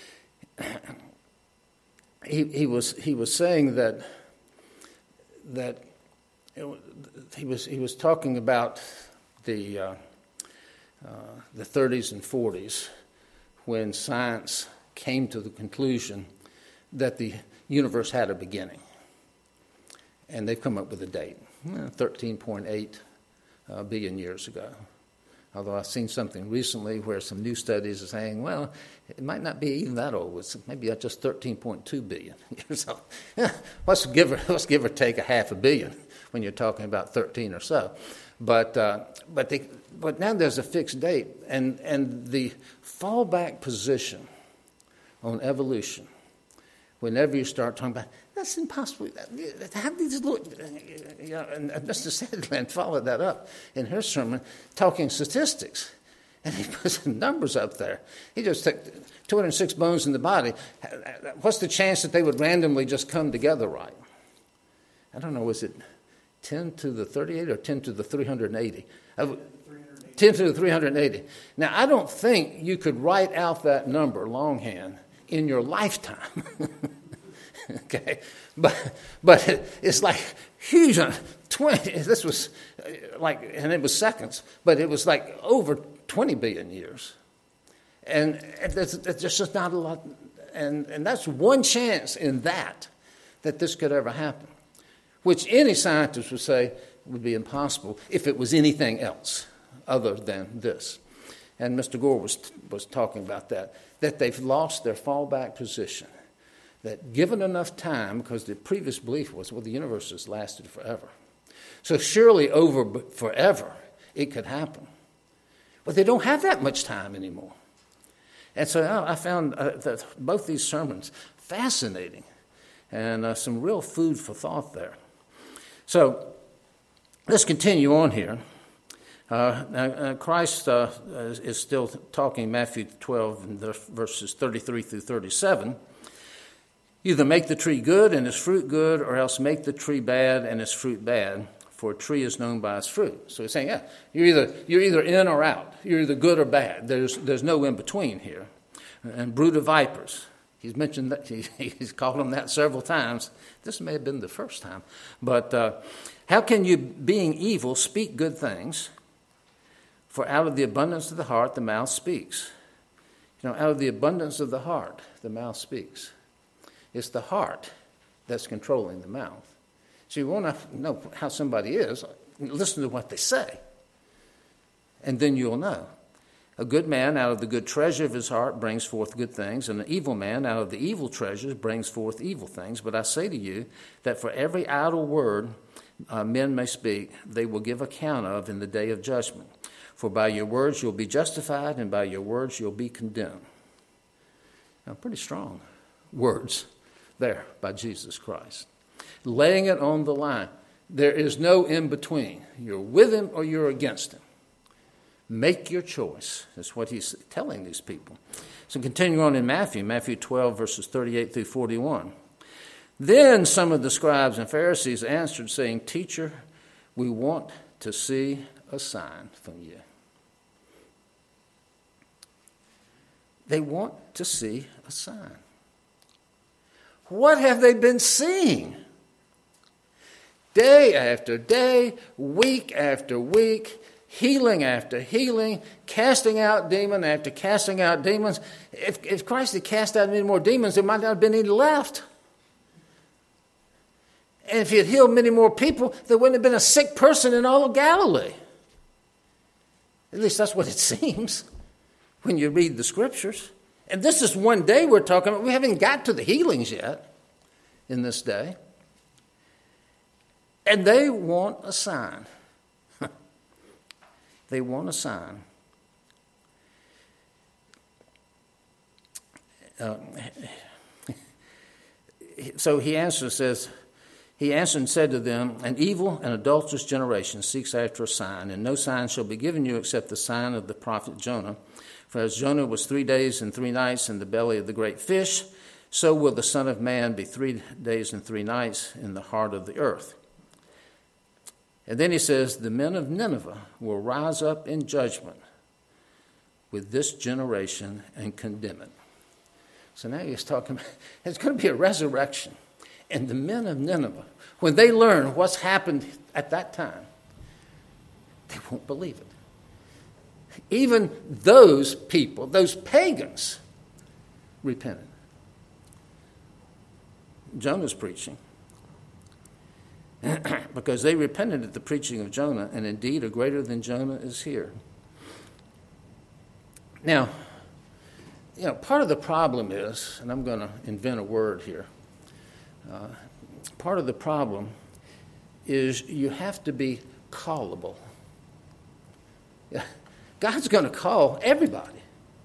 he he was he was saying that that it, he was he was talking about the uh, uh, the thirties and forties when science came to the conclusion that the universe had a beginning, and they've come up with a date, thirteen point eight uh, billion years ago. Although I've seen something recently where some new studies are saying, well, it might not be even that old. It's maybe just thirteen point two billion years old. Yeah, let's give or, let's give or take a half a billion when you're talking about thirteen or so. But uh, but they, but now there's a fixed date, and and the fallback position on evolution, whenever you start talking about, that's impossible. How did these look? You know, and Mister Sandilands followed that up in her sermon, talking statistics. And he put some numbers up there. He just took two hundred six bones in the body. What's the chance that they would randomly just come together right? I don't know, was it ten to the thirty-eight or ten to the three hundred eighty? ten to the three hundred eighty. Now, I don't think you could write out that number longhand in your lifetime. Okay, but but it, it's like huge. Twenty. This was like, and it was seconds, but it was like over twenty billion years, and there's, there's just not a lot. And and that's one chance in that that this could ever happen, which any scientist would say would be impossible if it was anything else other than this. And Mister Gore was was talking about that that they've lost their fallback position. That given enough time, because the previous belief was, well, the universe has lasted forever. So surely over forever it could happen. But they don't have that much time anymore. And so I found uh, that both these sermons fascinating and uh, some real food for thought there. So let's continue on here. Uh, uh, Christ uh, is still talking Matthew twelve, and verses thirty-three through thirty-seven. Either make the tree good and its fruit good, or else make the tree bad and its fruit bad, for a tree is known by its fruit. So he's saying, yeah, you're either you're either in or out. You're either good or bad. There's there's no in between here. And brood of vipers. He's mentioned that. He, he's called them that several times. This may have been the first time. But uh, how can you, being evil, speak good things? For out of the abundance of the heart, the mouth speaks. You know, out of the abundance of the heart, the mouth speaks. It's the heart that's controlling the mouth. So you want to know how somebody is, listen to what they say, and then you'll know. A good man out of the good treasure of his heart brings forth good things, and an evil man out of the evil treasures brings forth evil things. But I say to you that for every idle word uh, men may speak, they will give account of in the day of judgment. For by your words you'll be justified, and by your words you'll be condemned. Now, pretty strong words there by Jesus Christ. Laying it on the line. There is no in between. You're with him or you're against him. Make your choice. That's what he's telling these people. So continue on in Matthew, Matthew twelve, verses thirty-eight through forty-one. Then some of the scribes and Pharisees answered, saying, Teacher, we want to see a sign from you. They want to see a sign. What have they been seeing? Day after day, week after week, healing after healing, casting out demon after casting out demons. If, if Christ had cast out any more demons, there might not have been any left. And if he had healed many more people, there wouldn't have been a sick person in all of Galilee. At least that's what it seems when you read the scriptures. And this is one day we're talking about. We haven't got to the healings yet in this day. And they want a sign. They want a sign. Uh, so he answers, says, he answered and said to them, an evil and adulterous generation seeks after a sign, and no sign shall be given you except the sign of the prophet Jonah. For as Jonah was three days and three nights in the belly of the great fish, so will the Son of Man be three days and three nights in the heart of the earth. And then he says, the men of Nineveh will rise up in judgment with this generation and condemn it. So now he's talking about, it's going to be a resurrection. And the men of Nineveh, when they learn what's happened at that time, they won't believe it. Even those people, those pagans, repented. Jonah's preaching. Because they repented at the preaching of Jonah, and indeed a greater than Jonah is here. Now, you know, part of the problem is, and I'm going to invent a word here, uh, part of the problem is you have to be callable. God's going to call everybody.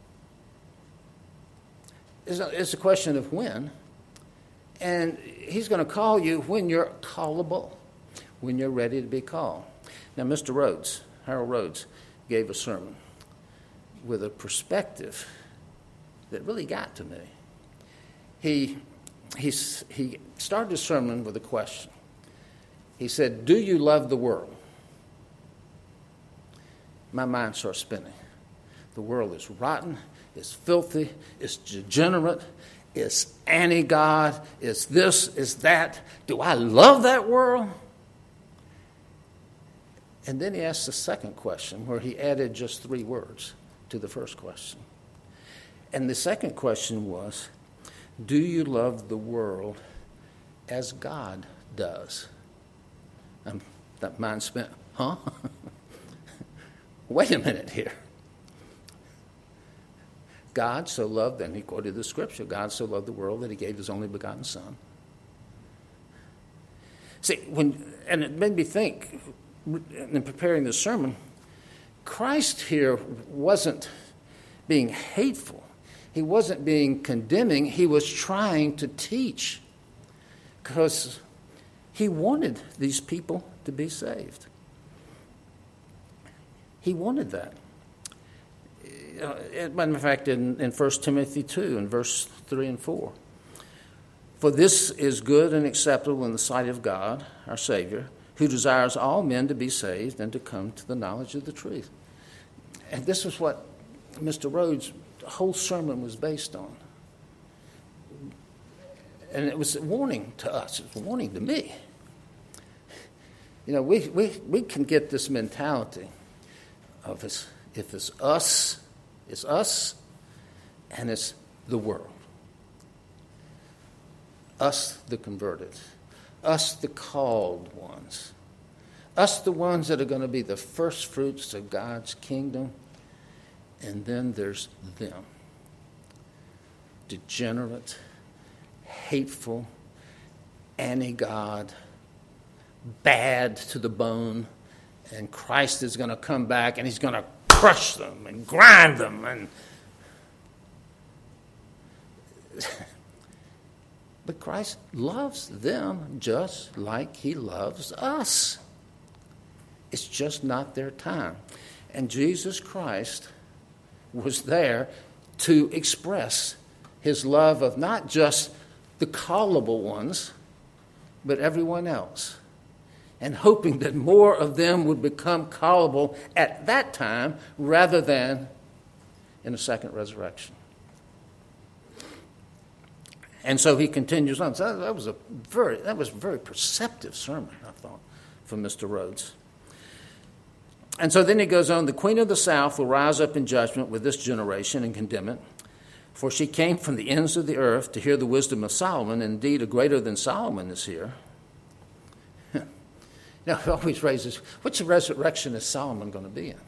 It's a, it's a question of when. And he's going to call you when you're callable, when you're ready to be called. Now, Mister Rhodes, Harold Rhodes, gave a sermon with a perspective that really got to me. He, he, he started his sermon with a question. He said, do you love the world? My mind starts spinning. The world is rotten, it's filthy, it's degenerate, it's anti-God, it's this, it's that. Do I love that world? And then he asked the second question, where he added just three words to the first question. And the second question was, do you love the world as God does? Um, that mind spent, huh? Wait a minute here. God so loved, and he quoted the scripture, God so loved the world that he gave his only begotten Son. See, when, and it made me think, in preparing the sermon, Christ here wasn't being hateful. He wasn't being condemning. He was trying to teach, because he wanted these people to be saved. He wanted that. Uh, matter of fact, in, in First Timothy two, in verse three and four, for this is good and acceptable in the sight of God, our Savior, who desires all men to be saved and to come to the knowledge of the truth. And this is what Mister Rhodes' whole sermon was based on. And it was a warning to us. It was a warning to me. You know, we, we, we can get this mentality of it's, if it's us, it's us, and it's the world. Us, the converted. Us, the called ones. Us, the ones that are going to be the first fruits of God's kingdom. And then there's them. Degenerate, hateful, anti-God, bad to the bone. And Christ is going to come back and he's going to crush them and grind them. And but Christ loves them just like he loves us. It's just not their time. And Jesus Christ was there to express his love of not just the callable ones, but everyone else. And hoping that more of them would become callable at that time rather than in a second resurrection. And so he continues on. So that was a very that was a very perceptive sermon, I thought, from Mister Rhodes. And so then he goes on, the queen of the south will rise up in judgment with this generation and condemn it. For she came from the ends of the earth to hear the wisdom of Solomon. Indeed, a greater than Solomon is here. Now, it always raises, which resurrection is Solomon going to be in?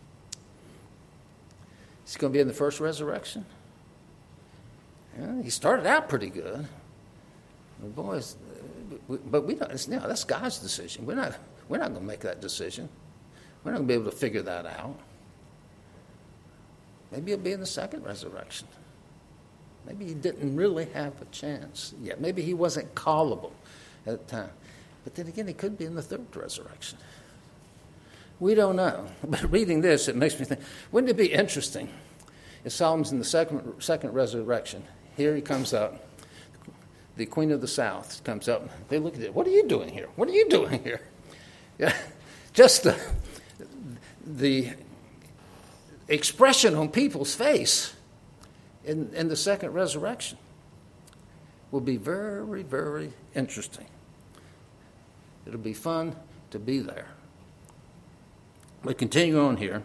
Is he going to be in the first resurrection? Yeah, he started out pretty good. The boys, but we don't. It's, no, that's God's decision. We're not. We're not going to make that decision. We're not going to be able to figure that out. Maybe he'll be in the second resurrection. Maybe he didn't really have a chance yet. Maybe he wasn't callable at the time. But then again, he could be in the third resurrection. We don't know. But reading this, it makes me think, wouldn't it be interesting if Solomon's in the second, second resurrection? Here he comes up. The Queen of the South comes up. They look at it. What are you doing here? What are you doing here? Yeah, just the, the expression on people's face in, in the second resurrection will be very, very interesting. It'll be fun to be there. We continue on here.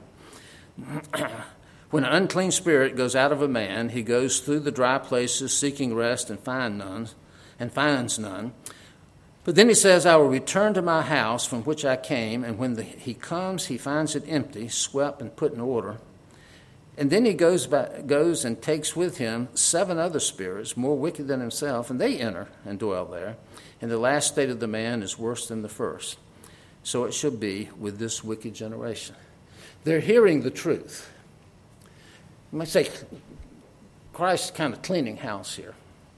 When an unclean spirit goes out of a man, he goes through the dry places seeking rest and find none, and finds none. But then he says, I will return to my house from which I came, and when the, he comes, he finds it empty, swept and put in order. And then he goes back, goes and takes with him seven other spirits, more wicked than himself, and they enter and dwell there. And the last state of the man is worse than the first. So it should be with this wicked generation. They're hearing the truth. You might say, Christ's kind of cleaning house here.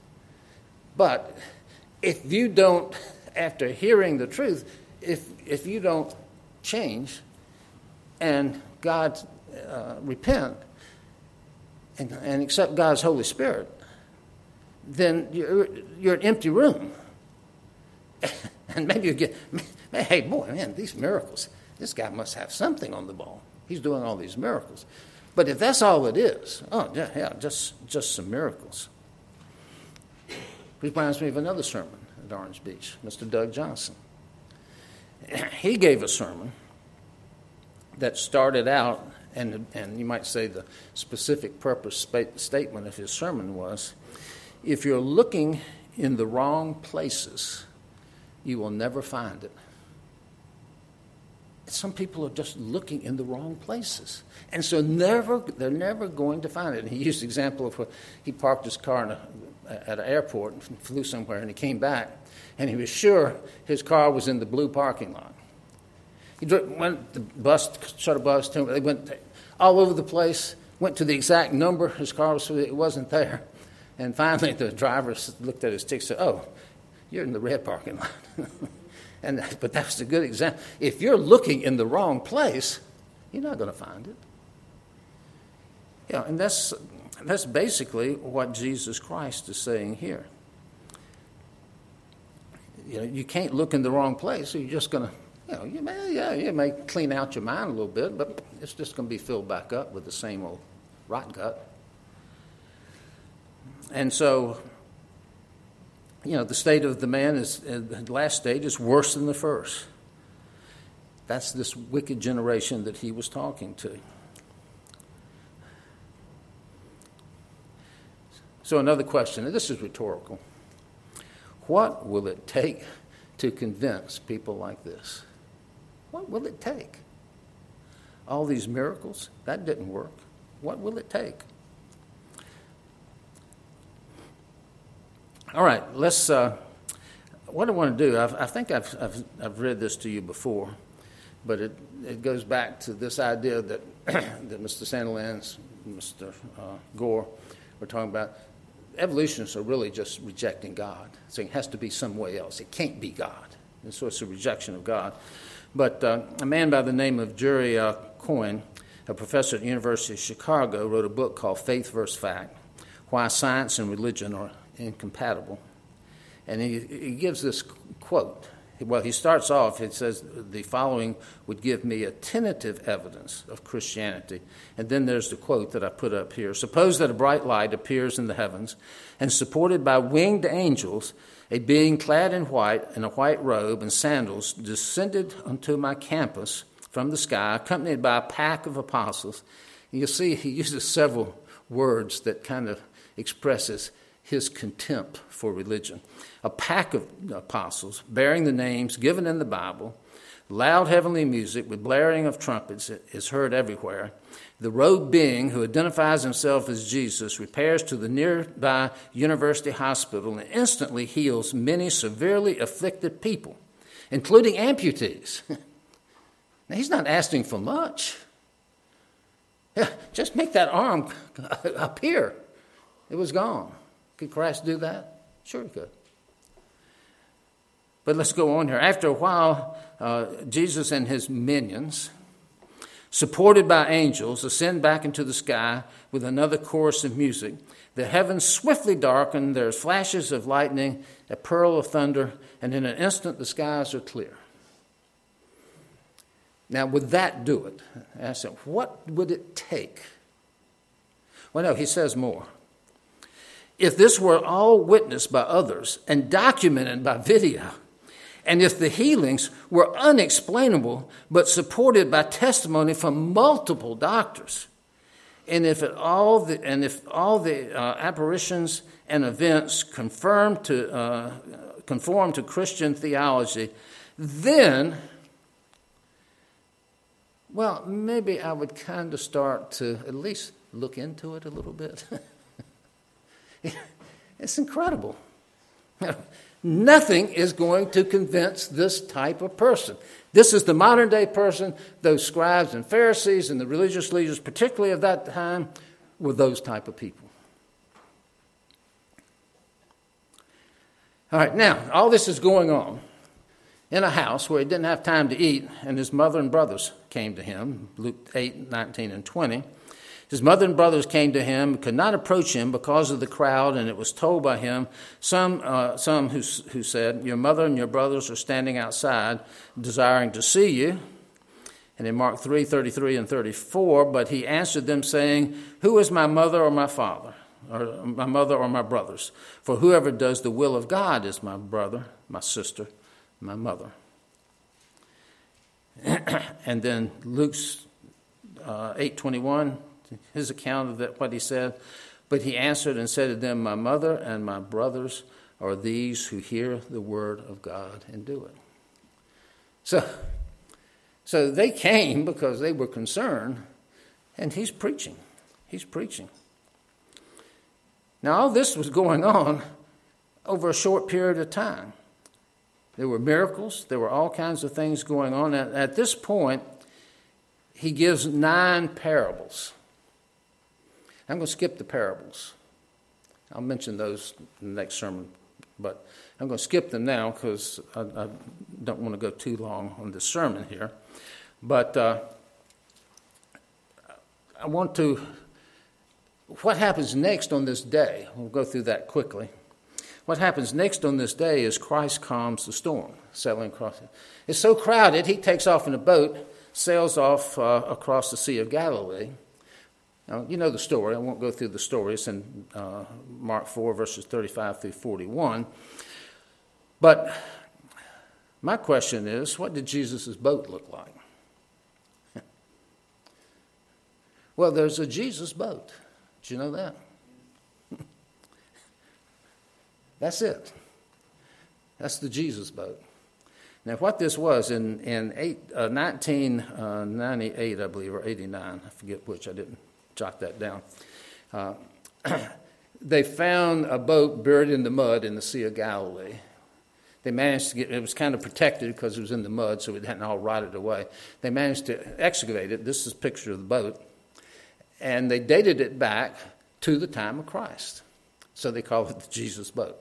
But if you don't, after hearing the truth, if if you don't change and God uh, repent and, and accept God's Holy Spirit, then you're, you're an empty room. And maybe you get, hey, boy, man, these miracles, this guy must have something on the ball. He's doing all these miracles. But if that's all it is, oh, yeah, yeah just, just some miracles. Reminds me of another sermon at Orange Beach, Mister Doug Johnson. He gave a sermon that started out, and, and you might say the specific purpose spa- statement of his sermon was, if you're looking in the wrong places, you will never find it. Some people are just looking in the wrong places. And so never, they're never going to find it. And he used the example of where he parked his car in a, at an airport and flew somewhere, and he came back, and he was sure his car was in the blue parking lot. He went, the bus, short of bus, they went all over the place, went to the exact number. His car was, it wasn't there. And finally the driver looked at his ticket and said, oh, you're in the red parking lot. And but that's a good example. If you're looking in the wrong place, you're not going to find it. Yeah, and that's that's basically what Jesus Christ is saying here. You know, you can't look in the wrong place, so you're just going to, you know, you may, yeah, you may clean out your mind a little bit, but it's just going to be filled back up with the same old rot gut. And so, you know, the state of the man is, uh, the last state is worse than the first. That's this wicked generation that he was talking to. So another question, and this is rhetorical. What will it take to convince people like this? What will it take? All these miracles, that didn't work. What will it take? All right, let's, uh, what I want to do, I've, I think I've, I've, I've read this to you before, but it, it goes back to this idea that, that Mister Sandilands, Mister Uh, Gore were talking about. Evolutionists are really just rejecting God, saying it has to be some way else. It can't be God. And so it's a rejection of God. But uh, a man by the name of Jerry uh, Coyne, a professor at the University of Chicago, wrote a book called Faith versus Fact, Why Science and Religion Are Incompatible. And he, he gives this quote. Well, he starts off, it says, the following would give me a tentative evidence of Christianity. And then there's the quote that I put up here. Suppose that a bright light appears in the heavens, and supported by winged angels, a being clad in white in a white robe and sandals descended onto my campus from the sky, accompanied by a pack of apostles. And you'll see he uses several words that kind of expresses his contempt for religion. A pack of apostles bearing the names given in the Bible, Loud heavenly music with blaring of trumpets is heard everywhere. The robed being who identifies himself as Jesus repairs to the nearby university hospital and instantly heals many severely afflicted people, including amputees. Now, he's not asking for much. Yeah, just make that arm appear. It was gone. Could Christ do that? Sure he could. But let's go on here. After a while, uh, Jesus and his minions, supported by angels, ascend back into the sky with another chorus of music. The heavens swiftly darken. There's flashes of lightning, a pearl of thunder, and in an instant the skies are clear. Now, would that do it? I said, what would it take? Well, no, he says more. If this were all witnessed by others and documented by video, and if the healings were unexplainable but supported by testimony from multiple doctors, and if it all the and if all the uh, apparitions and events confirm to uh, conform to Christian theology, then, well, maybe I would kind of start to at least look into it a little bit. It's incredible. Nothing is going to convince this type of person. This is the modern day person. Those scribes and Pharisees and the religious leaders, particularly of that time, were those type of people. All right, now, all this is going on in a house where he didn't have time to eat, and his mother and brothers came to him, Luke eight, nineteen, and twenty. His mother and brothers came to him, could not approach him because of the crowd, and it was told by him, some uh, some who, who said, your mother and your brothers are standing outside, desiring to see you. And in Mark three, thirty-three and thirty-four, but he answered them, saying, who is my mother or my father, or my mother or my brothers? For whoever does the will of God is my brother, my sister, my mother. And then Luke's uh, eight twenty-one, his account of that, what he said. But he answered and said to them, my mother and my brothers are these who hear the word of God and do it. So, so they came because they were concerned, and he's preaching. He's preaching. Now, all this was going on over a short period of time. There were miracles. There were all kinds of things going on. At, at this point, he gives nine parables. I'm going to skip the parables. I'll mention those in the next sermon, but I'm going to skip them now because I, I don't want to go too long on this sermon here. But uh, I want to, what happens next on this day? We'll go through that quickly. What happens next on this day is Christ calms the storm, sailing across it. It's so crowded, he takes off in a boat, sails off uh, across the Sea of Galilee. Now, you know the story. I won't go through the story. It's in uh, Mark four, verses thirty-five through forty-one. But my question is, what did Jesus' boat look like? Well, there's a Jesus boat. Did you know that? That's it. That's the Jesus boat. Now, what this was in, in eight, uh, nineteen ninety-eight, I believe, or eighty-nine, I forget which, I didn't jot that down. Uh, they found a boat buried in the mud in the Sea of Galilee. They managed to get, it was kind of protected because it was in the mud, so it hadn't all rotted away. They managed to excavate it. This is a picture of the boat. And they dated it back to the time of Christ. So they call it the Jesus boat.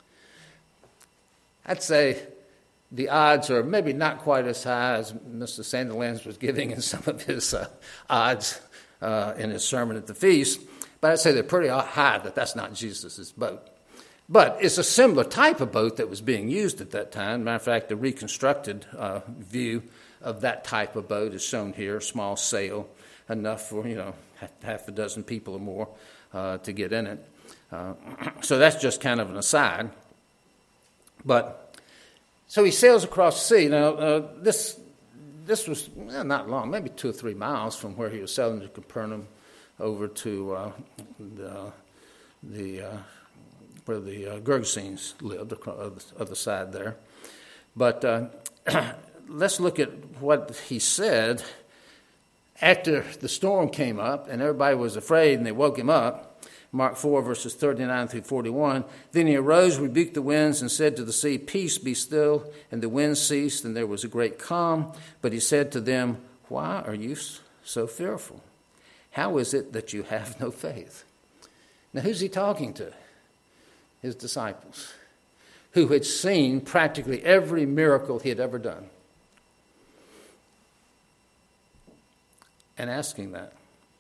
I'd say the odds are maybe not quite as high as Mister Sandilands was giving in some of his uh, odds uh, in his sermon at the feast, but I'd say they're pretty high that that's not Jesus' boat. But it's a similar type of boat that was being used at that time. Matter of fact, the reconstructed uh, view of that type of boat is shown here, small sail, enough for, you know, half a dozen people or more uh, to get in it. Uh, so that's just kind of an aside. But so he sails across the sea. Now, uh, this this was well, not long, maybe two or three miles from where he was sailing to Capernaum over to uh, the, the uh, where the uh, Gergesenes lived, across the other side there. But uh, let's look at what he said after the storm came up and everybody was afraid and they woke him up. Mark four, verses thirty-nine through forty-one. Then he arose, rebuked the winds, and said to the sea, Peace, be still. And the wind ceased, and there was a great calm. But he said to them, Why are you so fearful? How is it that you have no faith? Now, who's he talking to? His disciples, who had seen practically every miracle he had ever done. And asking that.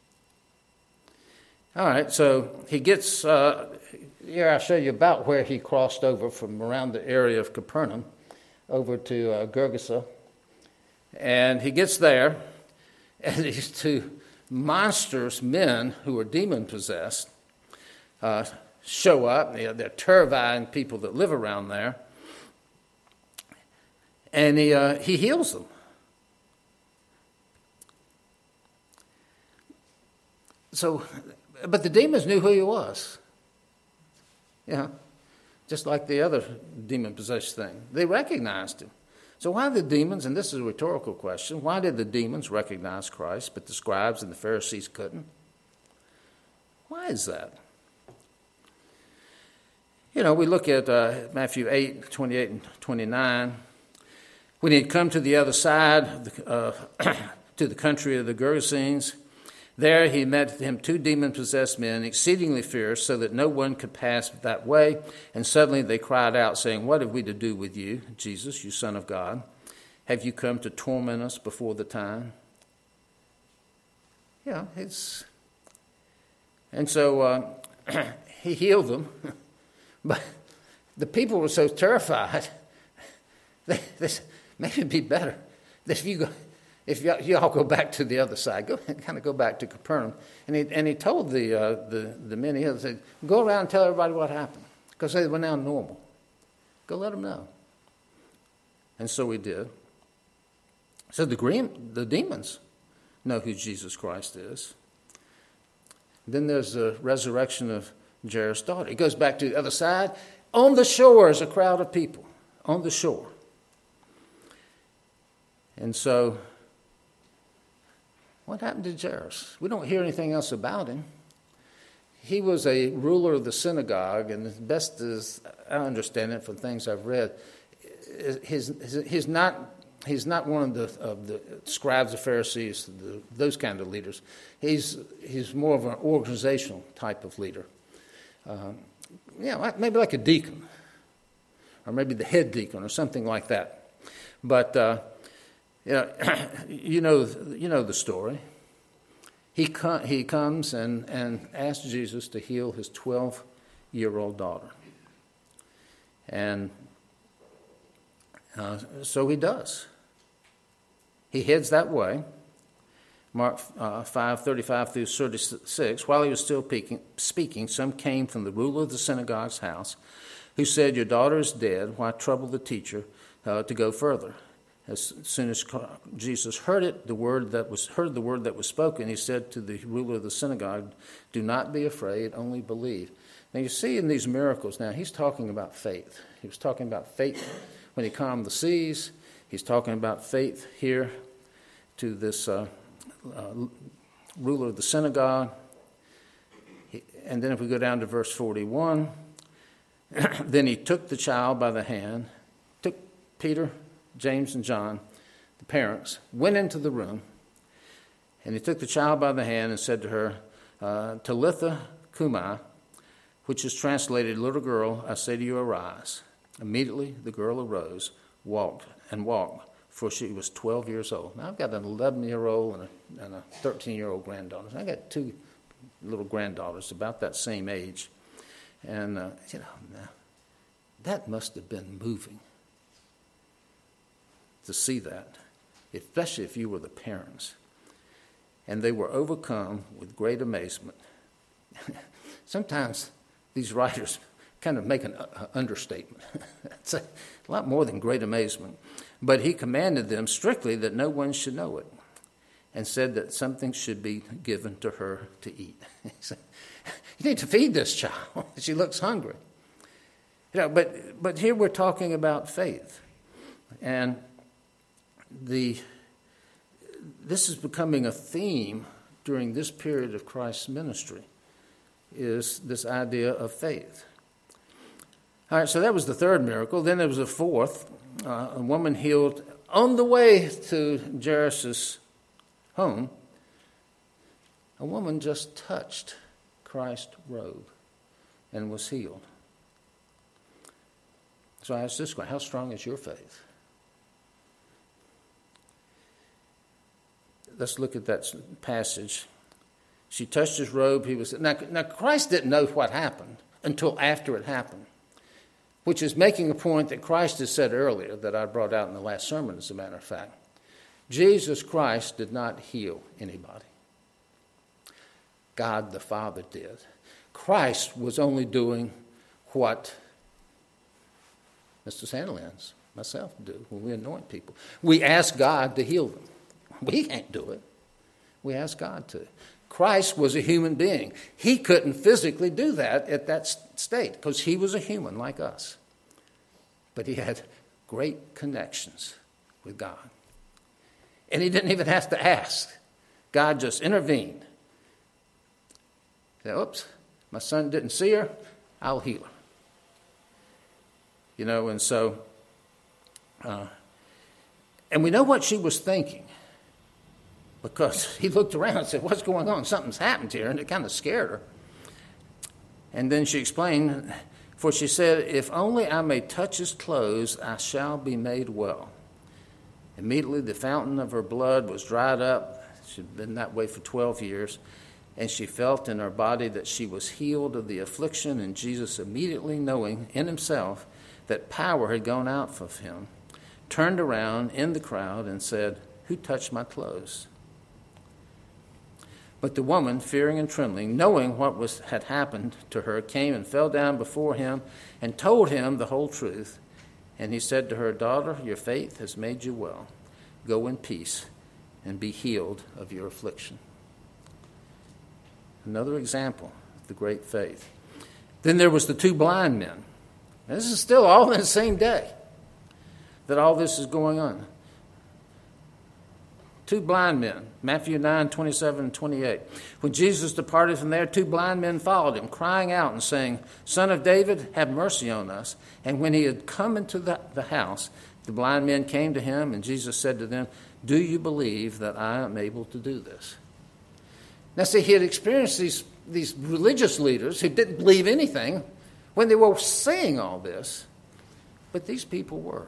All right, so he gets, uh, here I'll show you about where he crossed over from around the area of Capernaum over to uh, Gergesa. And he gets there, and these two monstrous men who are demon-possessed uh, show up. They're, they're terrifying people that live around there. And he, uh, he heals them. So... But the demons knew who he was. Yeah, just like the other demon-possessed thing. They recognized him. So why the demons, and this is a rhetorical question, why did the demons recognize Christ, but the scribes and the Pharisees couldn't? Why is that? You know, we look at uh, Matthew eight, twenty-eight and twenty-nine. When he had come to the other side, uh, to the country of the Gergesenes, there he met him two demon-possessed men, exceedingly fierce, so that no one could pass that way. And suddenly they cried out, saying, What have we to do with you, Jesus, you Son of God? Have you come to torment us before the time? Yeah, it's... And so uh, he healed them, but the people were so terrified, they, they said, maybe it'd be better that if you go... If you, you all go back to the other side, go kind of go back to Capernaum. And he and he told the uh, the the men, he said, go around and tell everybody what happened, because they were now normal. Go let them know. And so we did. So the green, the demons know who Jesus Christ is. Then there's the resurrection of Jairus' daughter. He goes back to the other side. On the shore is a crowd of people. On the shore. And so... What happened to Jairus? We don't hear anything else about him. He was a ruler of the synagogue, and as best as I understand it from things I've read, he's, he's, not, he's not one of the, of the scribes or Pharisees, the, those kind of leaders. He's, he's more of an organizational type of leader. Um, yeah, maybe like a deacon, or maybe the head deacon or something like that. But... Uh, You know, you know, you know the story. He com- he comes and, and asks Jesus to heal his twelve-year-old daughter. And uh, so he does. He heads that way. Mark uh, five, thirty-five through thirty-six. While he was still speaking, speaking, some came from the ruler of the synagogue's house, who said, Your daughter is dead. Why trouble the teacher uh, to go further? As soon as Jesus heard it, the word that was heard the word that was spoken, he said to the ruler of the synagogue, Do not be afraid, only believe. Now you see in these miracles, now he's talking about faith. He was talking about faith when he calmed the seas. He's talking about faith here to this uh, uh, ruler of the synagogue. And then if we go down to verse forty-one, then he took the child by the hand, took Peter, James and John, the parents, went into the room, and he took the child by the hand and said to her, uh, Talitha Cumi, which is translated, Little girl, I say to you, arise. Immediately the girl arose, walked, and walked, for she was twelve years old. Now I've got an eleven-year-old and a, and a thirteen-year-old granddaughter. I've got two little granddaughters about that same age. And, uh, you know, that must have been moving. To see that, especially if you were the parents. And they were overcome with great amazement. Sometimes these writers kind of make an uh, understatement. It's a lot more than great amazement. But he commanded them strictly that no one should know it, and said that something should be given to her to eat. He said, you need to feed this child. She looks hungry. You know, but but here we're talking about faith. And the this is becoming a theme during this period of Christ's ministry, is this idea of faith. All right, so that was the third miracle. Then there was a fourth, uh, a woman healed on the way to Jairus' home. A woman just touched Christ's robe and was healed. So I asked this question, how strong is your faith? Let's look at that passage. She touched his robe. He was now, now Christ didn't know what happened until after it happened, which is making a point that Christ has said earlier that I brought out in the last sermon, as a matter of fact. Jesus Christ did not heal anybody. God the Father did. Christ was only doing what Mister Sandlands, myself, do when we anoint people. We ask God to heal them. We can't do it. We ask God to. Christ was a human being. He couldn't physically do that at that state because he was a human like us. But he had great connections with God. And he didn't even have to ask. God just intervened. He said, oops, my son didn't see her, I'll heal her. You know, and so, uh, and we know what she was thinking. Because he looked around and said, what's going on? Something's happened here. And it kind of scared her. And then she explained, for she said, if only I may touch his clothes, I shall be made well. Immediately the fountain of her blood was dried up. She'd been that way for twelve years. And she felt in her body that she was healed of the affliction. And Jesus, immediately knowing in himself that power had gone out of him, turned around in the crowd and said, who touched my clothes? But the woman, fearing and trembling, knowing what was had happened to her, came and fell down before him and told him the whole truth. And he said to her, daughter, your faith has made you well. Go in peace and be healed of your affliction. Another example of the great faith. Then there was the two blind men. This is still all in the same day that all this is going on. Two blind men, Matthew nine, twenty-seven and twenty-eight. When Jesus departed from there, two blind men followed him, crying out and saying, Son of David, have mercy on us. And when he had come into the, the house, the blind men came to him, and Jesus said to them, do you believe that I am able to do this? Now see, he had experienced these, these religious leaders who didn't believe anything when they were saying all this, but these people were.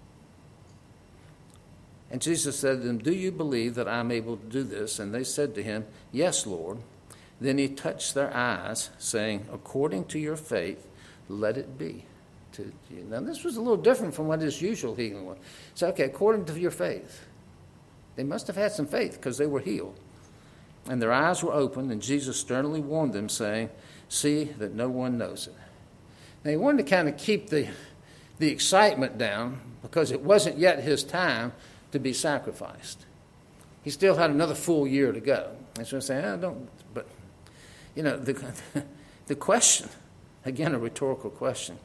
And Jesus said to them, do you believe that I'm able to do this? And they said to him, yes, Lord. Then he touched their eyes, saying, according to your faith, let it be to you. Now, this was a little different from what his usual healing was. So, okay, according to your faith. They must have had some faith because they were healed. And their eyes were opened, and Jesus sternly warned them, saying, see that no one knows it. Now, he wanted to kind of keep the, the excitement down because it wasn't yet his time to be sacrificed. He still had another full year to go. And so I say, I don't, but, you know, the, the question, again, a rhetorical question.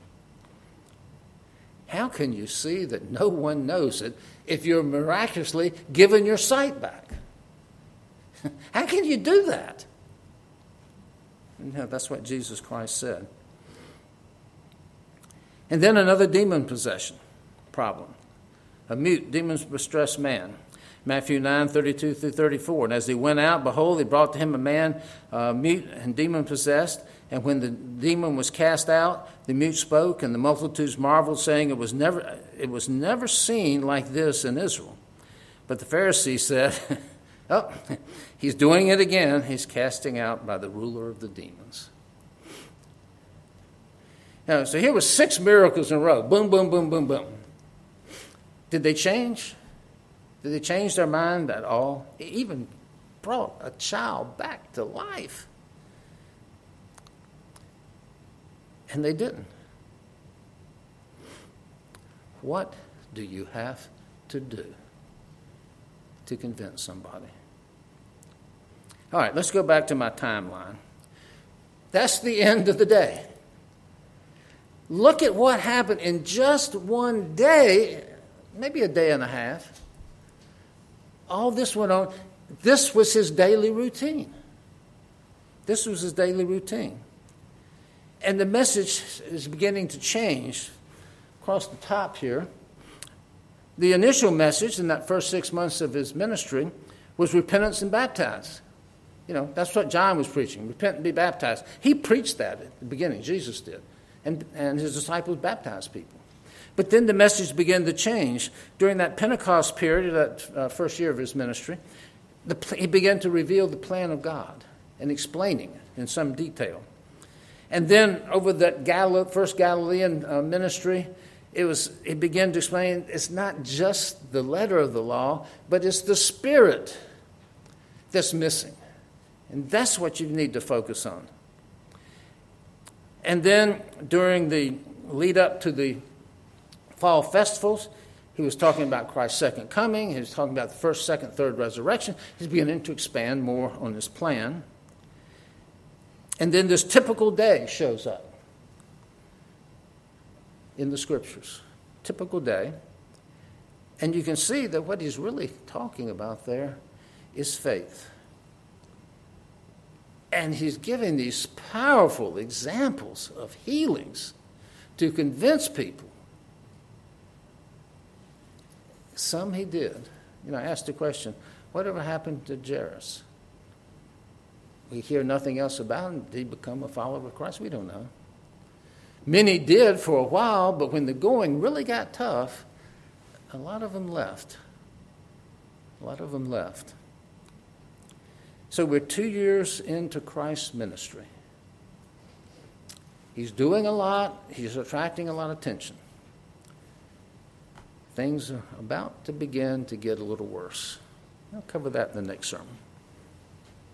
How can you see that no one knows it if you're miraculously given your sight back? How can you do that? No, that's what Jesus Christ said. And then another demon possession problem. A mute, demon-possessed man. Matthew nine, thirty-two through thirty-four. And as he went out, behold, they brought to him a man uh, mute and demon-possessed. And when the demon was cast out, the mute spoke, and the multitudes marveled, saying, it was never, it was never seen like this in Israel. But the Pharisees said, oh, he's doing it again. He's casting out by the ruler of the demons. Now, so here was six miracles in a row. Boom, boom, boom, boom, boom. Did they change? Did they change their mind at all? He even brought a child back to life. And they didn't. What do you have to do to convince somebody? All right, let's go back to my timeline. That's the end of the day. Look at what happened in just one day, maybe a day and a half. all this went on. This was his daily routine. This was his daily routine. And the message is beginning to change across the top here. The initial message in that first six months of his ministry was repentance and baptize. You know, that's what John was preaching, repent and be baptized. He preached that at the beginning, Jesus did. And, and his disciples baptized people. But then the message began to change. During that Pentecost period, that uh, first year of his ministry, the, he began to reveal the plan of God and explaining it in some detail. And then over that Gal- first Galilean uh, ministry, it was he began to explain it's not just the letter of the law, but it's the spirit that's missing. And that's what you need to focus on. And then during the lead up to the fall festivals, he was talking about Christ's second coming. He was talking about the first, second, third resurrection. He's beginning to expand more on his plan. And then this typical day shows up in the scriptures. Typical day. And you can see that what he's really talking about there is faith. And he's giving these powerful examples of healings to convince people. Some he did. You know, I asked the question, whatever happened to Jairus? We hear nothing else about him. Did he become a follower of Christ? We don't know. Many did for a while, but when the going really got tough, a lot of them left. A lot of them left. So we're two years into Christ's ministry. He's doing a lot. He's attracting a lot of attention. Things are about to begin to get a little worse. I'll cover that in the next sermon.